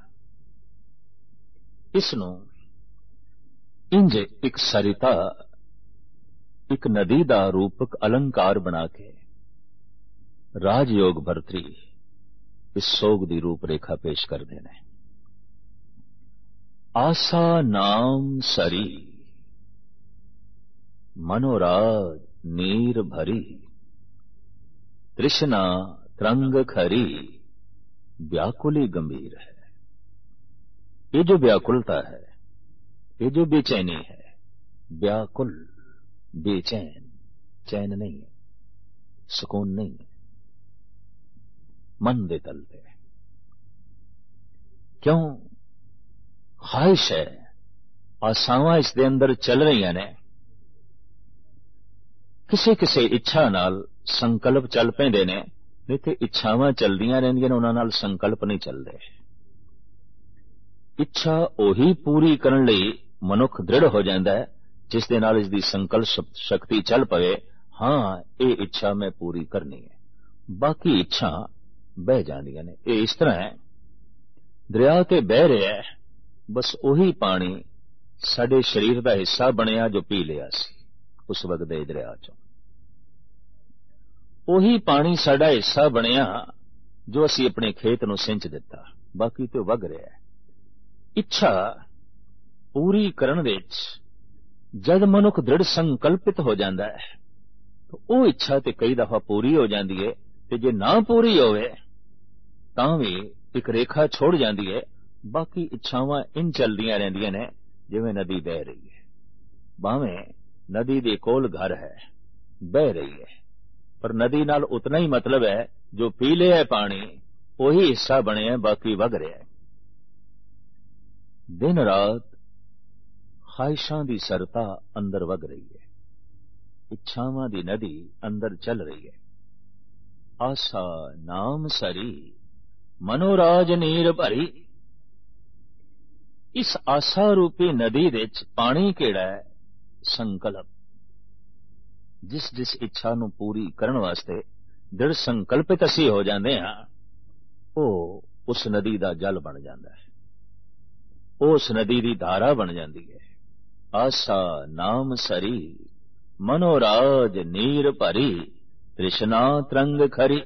इसनूं इंज एक सरिता, एक नदी दा रूपक अलंकार बना के राजयोग भरतरी इस सोग दी रूप रेखा पेश करते हैं। आसा नाम सरी मनोराज नीर भरी, तृष्णा तरंग खरी व्याकुली गंभीर है। ये जो व्याकुलता है, ये जो बेचैनी है, व्याकुल बेचैन, चैन नहीं है, सुकून नहीं है, मन दे तल पे। क्यों? ख्वाहिश है, आसावां इस दे अंदर चल रही ने, किसी किसी इच्छा नाल संकल्प चल पैंदे ने, नहीं तो इच्छावां चलदियां रहिंदियां ने, उन्हां नाल संकल्प नहीं चलदे। इच्छा ओही पूरी करन लई मनुख दृढ़ हो जाता है जिस दे नाल इसदी संकल्प शक्ति चल पवे, हाँ ये इच्छा मैं पूरी करनी है, बाकी इच्छा बह जांदियां ने। ये इस तरह है, दरिया ते बह रहा है, बस ओही पानी साडे शरीर का हिस्सा बनिया जो पी लिया सी उस वक्त दे दरिया चों, ओही पानी साडा हिस्सा बनिया जो असी अपने खेत नूं सिंच दिता, बाकी तो वग रहा है। इच्छा पूरी करन विच जद मनुख दृढ़ संकल्पित हो जाता है तो वो इच्छा ते कई दफा पूरी हो जाती है, ते जे ना पूरी होवे तां भी एक रेखा छोड़ जाती है। बाकी इच्छावां इन चलदियां रहिंदियां ने जिवें नदी बह रही है, भावें नदी दे कोल घर है, बह रही है, पर नदी नाल उतना ही मतलब है जो पी लिया है पानी वही हिस्सा बने है, बाकी वग रहा है। दिन रात ख्वाहिशां दी सरता अंदर वग रही है, इच्छावां दी नदी अंदर चल रही है। आसा नाम सरी मनोराज नीर भरी, इस आसा रूपी नदी विच पानी केड़ा है? संकल्प। जिस जिस इच्छा नूं पूरी करन वास्ते दृढ़ संकल्पित असी हो जाते हैं, वो उस नदी का जल बन जाता है, उस नदी की धारा बन जाती है। आसा नाम सरी मनोराज नीर भरी, तृष्णा तरंग खरी।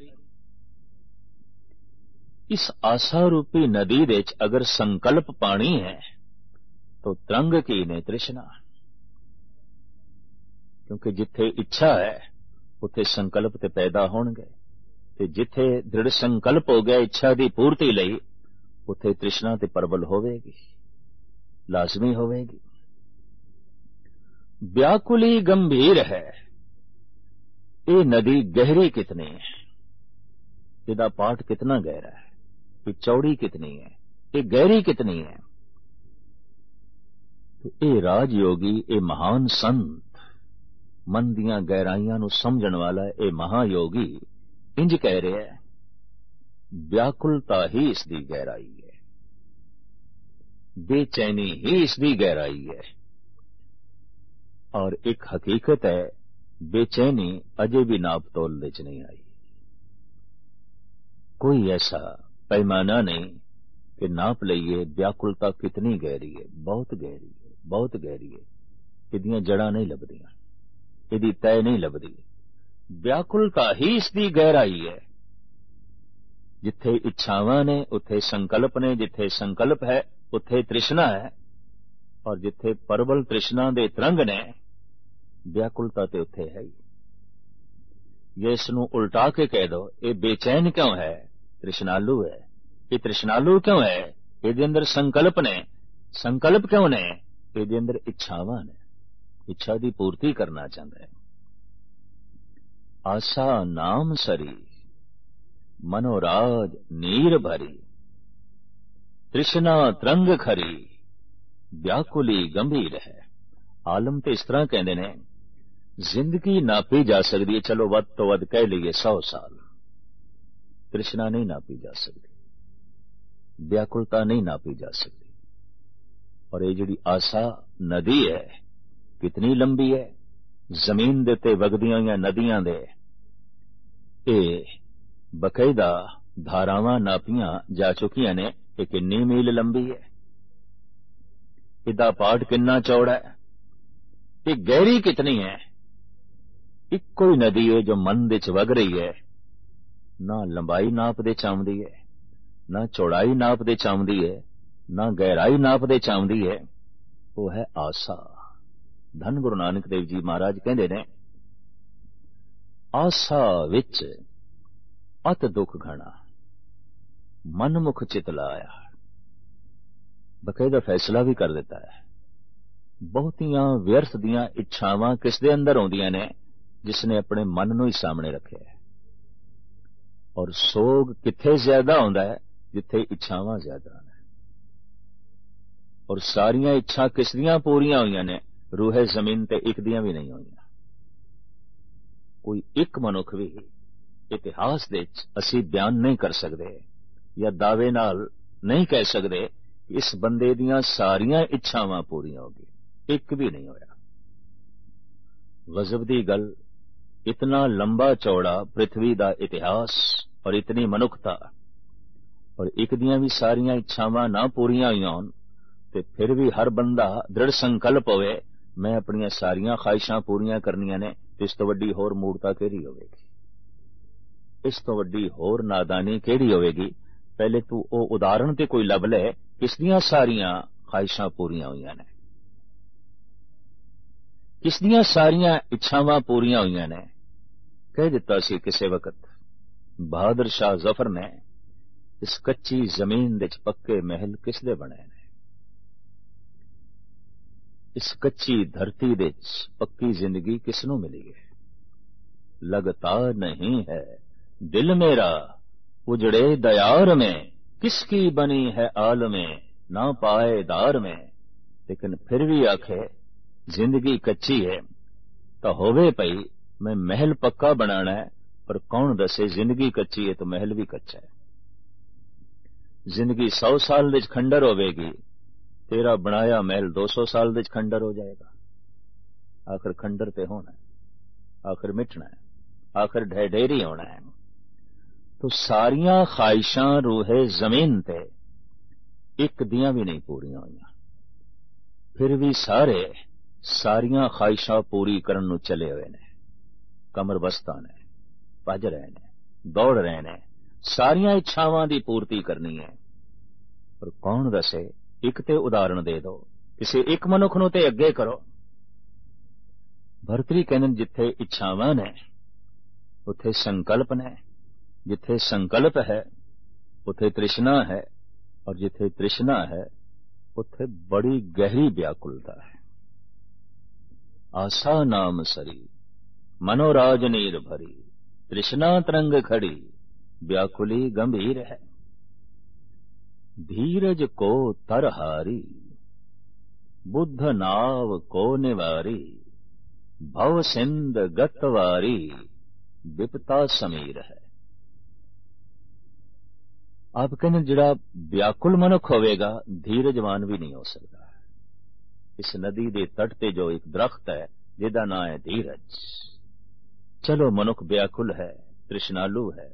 इस आशा रूपी नदी विच अगर संकल्प पानी है तो तरंग की ने तृष्णा, क्योंकि जिथे इच्छा है उथे संकल्प ते पैदा होणगे, ते जिथे दृढ़ संकल्प हो गया इच्छा की पूर्ति लई उथे तृष्णा ते प्रबल होवेगी, लाजमी होवेगी। व्याकुली गंभीर है, ये नदी गहरी कितनी है, इसका पाठ कितना गहरा है, ये चौड़ी कितनी है, ये गहरी कितनी है। तो ये राजयोगी, ये महान संत, मन दियां गहराइयां नूं समझण वाला ये महायोगी इंज कह रहे हैं, व्याकुलता ही इसकी गहराई है, बेचैनी ही इसकी गहराई है। और एक हकीकत है, बेचैनी अजे भी नाप तोल च नहीं आई। कोई ऐसा पैमाना नहीं कि नाप लईए व्याकुलता कितनी गहरी है। बहुत गहरी है, बहुत गहरी है। इहदियां जड़ां नहीं लभदियां, इहदी तय नहीं लभदी। व्याकुलता ही इसकी गहराई है। जिथे इच्छावां ने उत्थे संकल्प ने, जिथे संकल्प है उत्थे तृष्णा है, और जिथे परबल तृष्णा दे तरंग ने व्याकुलता ते उत्थे है ही। ये इसनूं उल्टा के कह दो, ये बेचैन क्यों है? तृष्णालु है। ये तृष्णालु क्यों है? इहदे अंदर संकल्प ने। संकल्प क्यों ने? इहदे अंदर इच्छावां ने। इच्छा दी पूर्ति करना चाहता है। आशा नाम सरी, मनोराज नीर भरी, तृष्णा तरंग खरी, व्याकुली गंभीर है। आलम ते इस तरह कहते ने, जिंदगी नापी जा सकती है, चलो वध तो वध कह लीए 100 साल। तृष्णा नहीं नापी जा सकती, व्याकुलता नहीं नापी जा सकती। और ये जिहड़ी आशा नदी है कितनी लंबी है। जमीन दे ते वगदियां होईयां नदियां दे बकायदा धारावां नापियां जा चुकियां ने। ये किन्नी मील लंबी है, इहदा पाट कितना चौड़ा है, ये गहरी कितनी है। इक्को ही नदी है जो मन दे च वग रही है। ना लंबाई नाप दे चांदी है, ना चौड़ाई नाप दे चांदी है, ना गहराई नाप दे चांदी है। वो है आशा। धन गुरु नानक देव जी महाराज कहते ने, आशा विच अत दुख घना, मन मुख चित लाया। बकायदा फैसला भी कर देता है। बहुतियां व्यर्थ दियां इच्छावां किस दे अंदर आउंदियां ने? जिसने अपने मन नूं ही सामने रखे है। और सोग किथे ज्यादा होंदा है? जिथे इच्छावां ज्यादा ने। और सारियां इच्छा किस दियां पूरियां होईयां ने? रूहे जमीन ते एक दियां भी नहीं होईयां। कोई एक मनुख भी इतिहास दे विच असीं बयान नहीं कर सकते, या दावे नाल नहीं कह सकते कि इस बंदे दियां सारियां इच्छावां पूरियां हो गई। एक भी नहीं होया। गजब दी गल, इतना लंबा चौड़ा पृथ्वी दा इतिहास और इतनी मनुखता, और एक दियां भी सारियां इच्छावां ना पूरियां होईयां होण, ते फिर भी हर बंदा दृढ़ संकल्प होवे मैं अपनियां सारियां ख्वाहिशां पूरियां करनियां ने। इस तो वड्डी होर मूर्ता केड़ी होवेगी? इस तो वड्डी होर नादानी केड़ी होवेगी? पहले तू ओ उदाहरण ते कोई लभ ले, किस दियां सारियां ख्वाहिशां पूरियां होईयां ने, किस दियां सारियां इच्छावां पूरियां होईयां ने। कह दिता सी किसे वक्त बहादुर शाह जफर ने, इस कच्ची जमीन दे पक्के महल किसदे बने ने? इस कच्ची धरती दे पक्की जिंदगी किसनों मिली है? लगता नहीं है दिल मेरा उजड़े दयार में, किसकी बनी है आल में ना पाए दार में। लेकिन फिर भी आखे जिंदगी कच्ची है, तो होवे पई मैं महल पक्का बनाना है, पर कौन दसे जिंदगी कच्ची है तो महल भी कच्चा है। जिंदगी 100 साल विच खंडर होवेगी, तेरा बनाया महल 200 साल विच खंडर हो जाएगा। आखिर खंडर ते होना है, आखिर मिटना है, आखिर ढेरी होना है। तो सारियां ख्वाहिशां रूहे जमीन ते एक दियां भी नहीं पूरियां होईयां। फिर भी सारे सारियां ख्वाहिशां पूरी करन नूं चले हुए ने। कमर बस्ता ने, भज रहे ने, दौड़ रहे ने, सारियां इच्छावां दी पूर्ति करनी है। पर कौन दसे? एक ते उदाहरण दे दो, किसी एक मनुख नूं ते अगे करो। भरतरी कहने, जिथे इच्छावां ने उथे संकल्प ने, जिथे संकल्प है उथे तृष्णा है, और जिथे तृष्णा है उथे बड़ी गहरी व्याकुलता है। आशा नाम सरी, मनोराज नीर भरी, तृष्णा तरंग खड़ी, व्याकुली गंभीर है। धीरज को तरहारी, बुद्ध नाव को निवारी, भव सिंध गतवारी, विपता समीर है। आप कहने जिहड़ा व्याकुल मनुख होवेगा धीरजवान भी नहीं हो सकता। इस नदी दे तट ते जो एक दरख्त है जिहदा नां है धीरज। चलो मनुख व्याकुल है, तृष्णालु है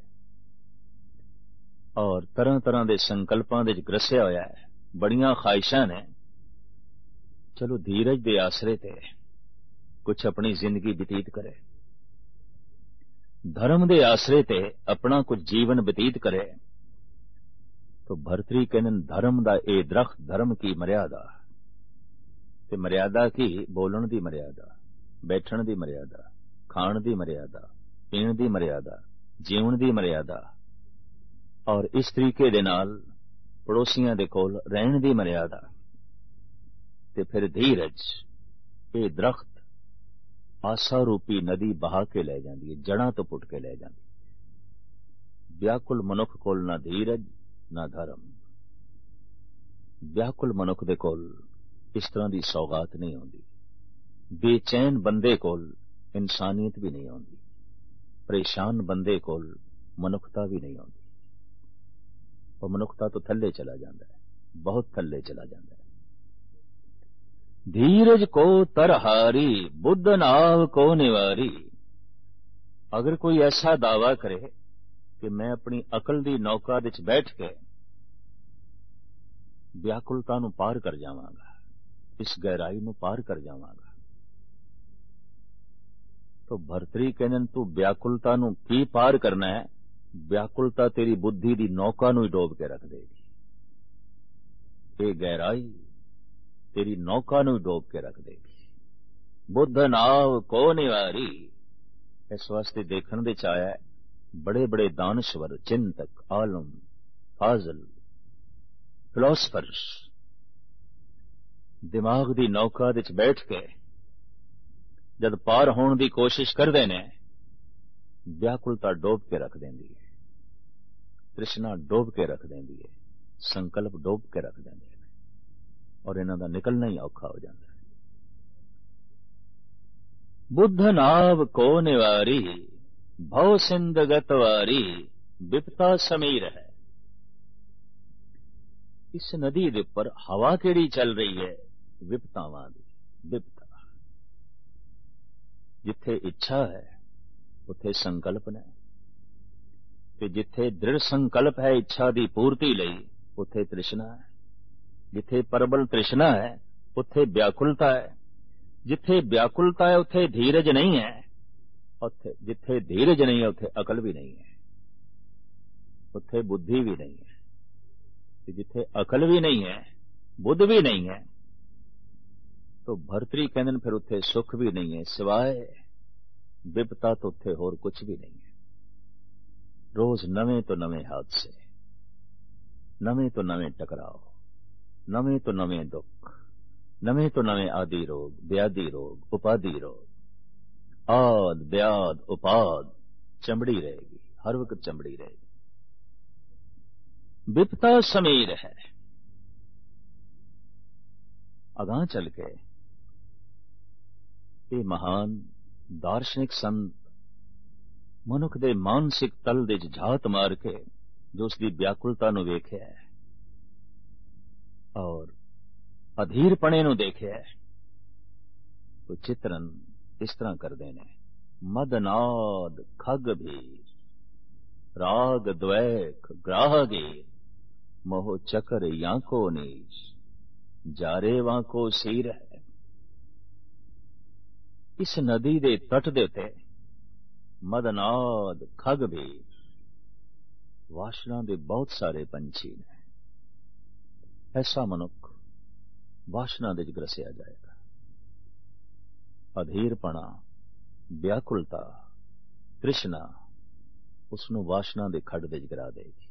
और तरह तरह के संकल्पां दे ग्रसिया होया है, बड़ियां ख्वाहिशां ने। चलो धीरज दे आसरे ते कुछ अपनी जिंदगी बतीत करे, धर्म दे आसरे ते अपना कुछ जीवन बतीत करे। तो भरतरी कहन धर्म दा ए दरख्त, धर्म की मर्यादा। ते मर्यादा की बोलन दी मर्यादा, बैठण दी मर्यादा, खाण दी मर्यादा, पीण दी मर्यादा, जीवन दी मर्यादा और इस तरीके दे नाल पड़ोसियां दे कोल रहण दी मर्यादा। ते फिर धीरज, ये दरख्त आसा रूपी नदी बहा के लै जांदी है, जड़ां तो पुट के लै जांदी। व्याकुल मनुख कोल ना धीरज ना धर्म। व्याकुल मनुख दे कोल इस तरह की सौगात नहीं होंदी। बेचैन बंदे कोल इंसानियत भी नहीं होंदी, परेशान बंदे कोल मनुखता भी नहीं होंदी। और मनुखता तो थल्ले चला जाता है, बहुत थल्ले चला जाता है। धीरज को तरहारी, बुद्ध नाव को निवारी। अगर कोई ऐसा दावा करे कि मैं अपनी अकल दी नौका विच बैठ के व्याकुलता नूं पार कर जावांगा, इस गहराई नूं पार कर जावांगा, तो भरतरी कहने तू व्याकुलता नूं की पार करना है? व्याकुलता तेरी बुद्धि दी नौका नूं ही डोब के रख देगी। ये गहराई तेरी नौका नूं ही डोब के रख देगी। बुद्ध नाव को निवारी। इस वास्ते देखण दे चाया है बड़े बड़े दानश्वर, चिंतक, आलम, फाजल, फिलोसफर्स दिमाग दी नौका विच बैठ के जद पार होने की कोशिश करते ने, व्याकुलता डोब के रख देंदी है, तृष्णा डोब के रख देंदी है, संकल्प डोब के रख देंदे ने और इन्हां दा निकलना ही औखा हो जाता है। बुद्ध नाव को निवारी, भव सिंध गतवारी, विपता समीर है। इस नदी दे उपर हवा केड़ी चल रही है? विपतावां दी विपता। जिथे इच्छा है उथे संकल्प ने, ते जिथे दृढ़ संकल्प है इच्छा दी पूर्ति लई उथे तृष्णा है। जिथे प्रबल तृष्णा है उथे व्याकुलता है। जिथे व्याकुलता है उथे धीरज नहीं है, उथे जिथे धीरज नहीं है उथे अकल भी नहीं है, उथे बुद्धि भी नहीं है। जिथे अकल भी नहीं है, बुद्ध भी नहीं है, तो भरतरी कहंदे फिर उथे सुख भी नहीं है, सिवाय विपता तो उथे होर कुछ भी नहीं है। रोज नवे तो नवे हादसे, नवे तो नवे टकराव, नवे तो नवे दुख, नवे तो नवे आदि रोग, व्याधि रोग, उपाधि रोग, आद व्याध उपाद चमड़ी रहेगी, हर वक्त चमड़ी रहेगी। विपता समीर है। अगां चल के ये महान दार्शनिक संत मनुख दे मानसिक तल दे झात मार के जो उसकी व्याकुलता नूं वेख्या है और अधीरपणे नूं देखिया है, तो चित्रण इस तरह करदे ने। मदनाद खग भीर, राग द्वैख ग्राहगीर, मोह चकर यांको नीच, जारे वांको सीर है। इस नदी दे तट दे उते मदनाद खग भीर, वासना दे बहुत सारे पंछी ने। ऐसा मनुख वासना दे ग्रसिया जाएगा। अधीरपना, व्याकुलता, तृष्णा उसनों वासना दे खड दे गिरा देगी।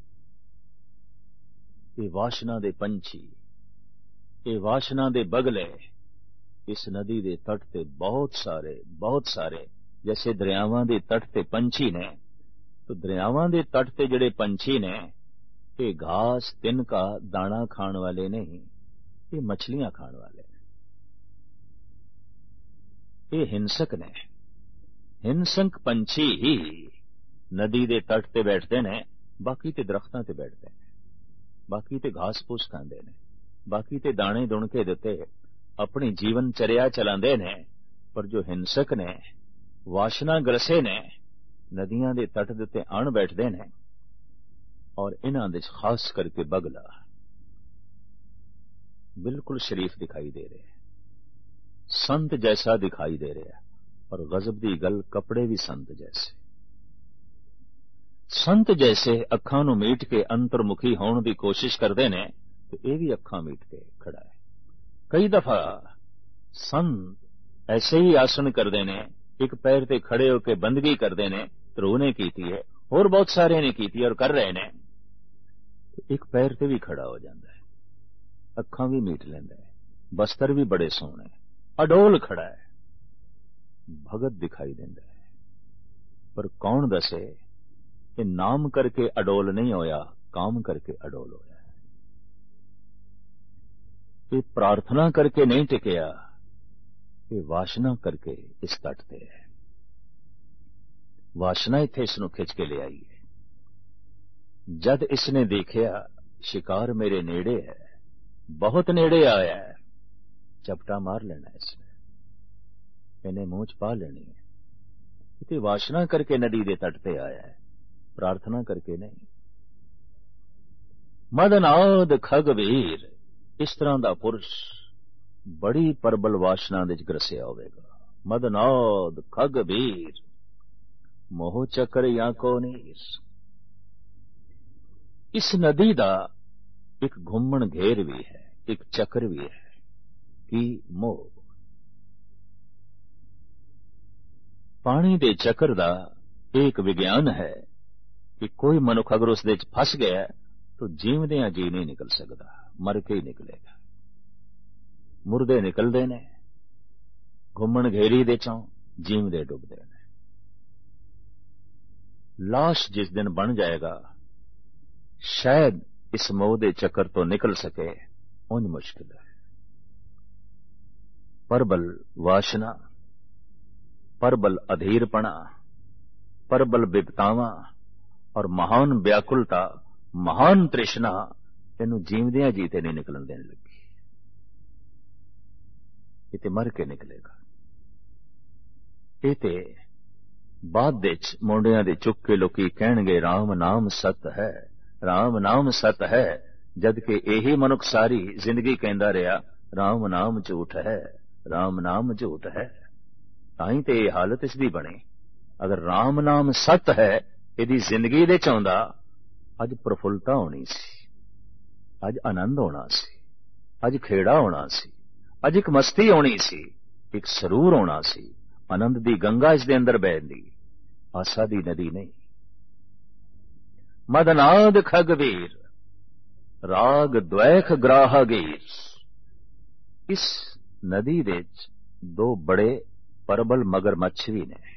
ये वासना दे पंछी, ये वासना दे बगले इस नदी दे तट ते बहुत सारे जैसे दरियावां दे तट ते पंछी ने, तो दरियावां दे तट ते जिहड़े पंछी ने ये घास तिनका दाना खाण वाले नहीं, ये मछलियां खाण वाले ने, ये हिंसक ने। हिंसक पंछी ही नदी दे तट ते बैठते ने, बाकी ते दरख्तां ते बैठते ने, बाकी ते घास फूस खांदे ने, बाकी ते दाणे दुणके दिते अपनी जीवन चर्या चलांदे ने पर जो हिंसक ने, वासना ग्रसे ने, नदियां दे तट दे उत्ते आण बैठदे ने और इन्हां दे खास करके बगला बिल्कुल शरीफ दिखाई दे रहे, संत जैसा दिखाई दे रहा, और गजब दी गल कपड़े भी संत जैसे अखां नूं मीट के अंतर्मुखी होण दी कोशिश करदे ने, ते इह भी अखां मीट के खड़ा है। कई दफा संत ऐसे ही आसन करदे ने, एक पैर ते खड़े होकर बंदगी करदे ने, ध्रुव ने कीती है, होर बहुत सारे ने कीती और कर रहे ने, तो एक पैर ते भी खड़ा हो जाता है, अखां भी मीट लैंदा है, बस्तर भी बड़े सोहणे, अडोल खड़ा है, भगत दिखाई देंदा है। पर कौन दसे कि नाम करके अडोल नहीं होया, काम करके अडोल होया है। ये प्रार्थना करके नहीं टिकया, ये वासना करके इस तट ते है। वासना इत्थे इसनूं खिंच के ले आई है। जद इसने देखिया शिकार मेरे नेड़े है, बहुत नेड़े आया है, चपटा मार लेना इसने, इन्हें मुंह च पा लेनी है। इतनी वासना करके नदी दे तट पे आया है, प्रार्थना करके नहीं। मदनाद खगवीर, इस तरह का पुरुष बड़ी परबल वासना दे ग्रसिया होवेगा। मदनाद खगवीर, मोह चक्कर या को नीर। इस नदी का एक घुम्मण घेर भी है, एक चक्र भी है कि मोह। पानी दे चक्र दा एक विज्ञान है कि कोई मनुख अगर उस दे फस गया तो जीवदियां जी नहीं निकल सकता, मर के ही निकलेगा। मुर्दे निकलते ने घुम्मण घेरी दे चों, जीवदे डुबदे ने। लाश जिस दिन बन जाएगा शायद इस मोह दे चक्कर तो निकल सके, उन मुश्किल है। परबल वासना, परबल अधीरपणा, परबल बिपतावां और महान व्याकुलता, महान तृष्णा इनू जीवदियां जीते नहीं निकलन देने लगी। इते मर के निकलेगा। इते बाद विच मुंडियां दे चुक के लोकी कहणगे राम नाम सत है, राम नाम सत है, जबकि यही मनुख सारी जिंदगी कहंदा रहा राम नाम झूठ है, राम नाम झूठ है। ताई ते ये हालत इसदी बनी। अगर राम नाम सत है, इहदी जिंदगी दे चाहुंदा अज प्रफुल्लता होनी सी, अज आनंद होना सी, अज खेड़ा होना सी, अज एक मस्ती होनी सी, एक सरूर होना सी, आनंद दी गंगा इस दे अंदर बहदी, आसा दी नदी नहीं। मदनाद खगवीर, राग द्वैख ग्राहगीर। इस नदी दे दो बड़े परबल मगरमच्छ भी ने।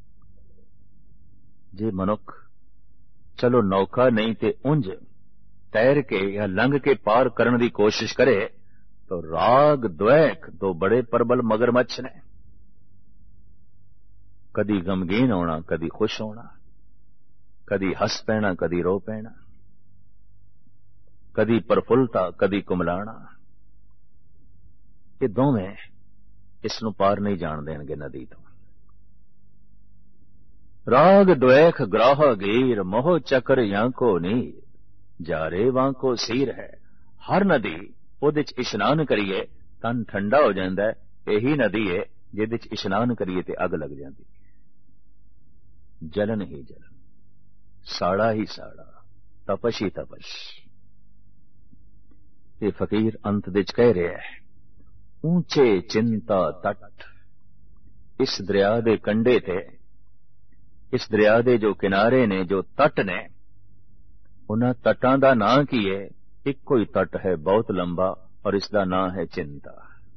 जे मनुख चलो नौका नहीं ते उंज तैर के या लंघ के पार करने की कोशिश करे तो राग द्वैख दो बड़े परबल मगरमच्छ ने। कदी गमगीन होना, कदी खुश होना, कदी हस पैना, कदी रो पैना, कदी प्रफुल्लता, कदी कुमलाना। ये दोवें इसनू पार नहीं जान देंगे नदी तो। राग द्वैख ग्राह गीर, मोह चक्र यांको नीर, जारे वांको सीर है। हर नदी ओदे च इशनान करिए तन ठंडा हो जाता है। यही नदी है जिहदे च इशनान करिए ते अग लग जाती, जलन ही जलन, साड़ा ही साड़ा, तपश ही तपश। ये फकीर अंत दे च कह रहा है, ऊंचे चिंता तट। इस दरिया दे कंडे ते, इस दरिया दे जो किनारे ने, जो तट ने, उन्हां तटां दा नां की है? एक कोई तट है बहुत लंबा और इसका नां है चिंता।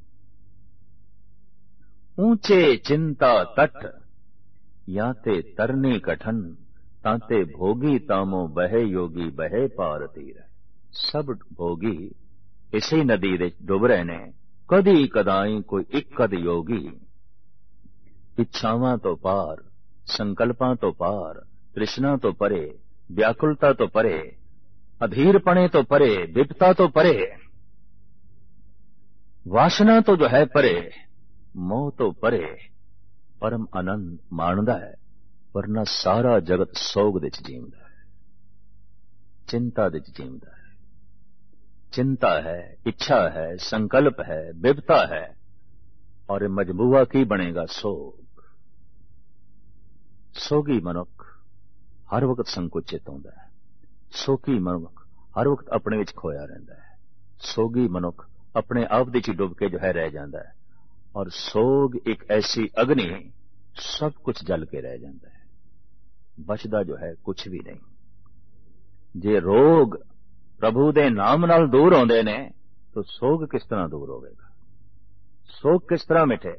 ऊंचे चिंता तट, या ते तरनी कठन, ताते भोगी तामो बहे योगी बहे पार तीर। सब भोगी इसी नदी दे डुब रहे ने, कदी कदाई कोई एक कद योगी। इच्छावां तो पार, संकल्पां तो पार, तृष्णा तो परे, व्याकुलता तो परे, अधीरपणे तो परे, विपता तो परे, वासना तो जो है परे, मोह तो परे, परम आनंद माणदा है, वरना सारा जगत सोग दे च जीवदा है, चिंता दे च जीवदा है। चिंता है, इच्छा है, संकल्प है, बिपता है, और मजबूआ की बनेगा सोग। सोगी मनुख हर वक्त संकुचित होंदा है, सोगी मनुख हर वक्त अपने विच खोया रहंदा है, सोगी मनुख अपने आप दे च डुब के जो है रह जाता है। और सोग एक ऐसी अग्नि, सब कुछ जल के रह जाता है, बचदा जो है कुछ भी नहीं। जे रोग प्रभु दे नाम नाल दूर होंदे ने तो सोग किस तरह दूर होवेगा, सोग किस तरह मिटे।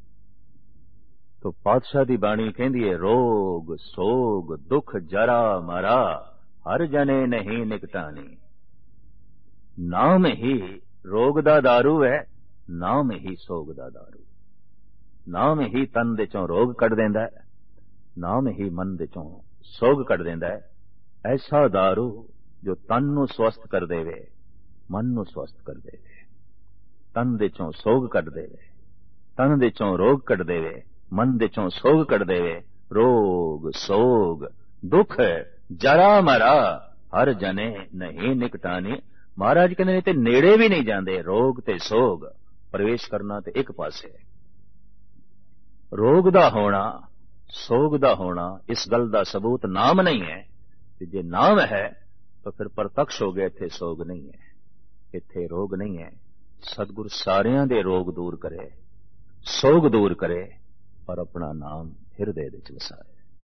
तो पातशाह दी बाणी कहंदी है, रोग सोग दुख जरा मरा हर जने नहीं निकटानी। नाम ही रोग दा दारू है, नाम ही सोग दा दारू। नाम ही तन दे चों रोग कढ देंदा है, नाम ही मन दे चों सोग कढ देंदा है। ऐसा दारू जो तन नूं स्वस्थ कर देवे, मन नूं स्वस्थ कर देवे, तन दे चों सोग कढ देवे, तन दे चों रोग कढ देवे, मन दे चों सोग कढ देवे। रोग सोग दुख जरा मरा हर जने नहीं निकटानी। महाराज कहते ने ते नेड़े भी नहीं जाते, रोग ते सोग प्रवेश करना ते एक पासे। रोग दा होना सोग दा होना इस गल दा सबूत नाम नहीं है, जे नाम है तो फिर प्रत्यक्ष हो गए इत्थे सोग नहीं है, इत्थे रोग नहीं है। सतगुरु सारियां दे रोग दूर करे, सोग दूर करे और अपना नाम हिरदे दे च वसाए।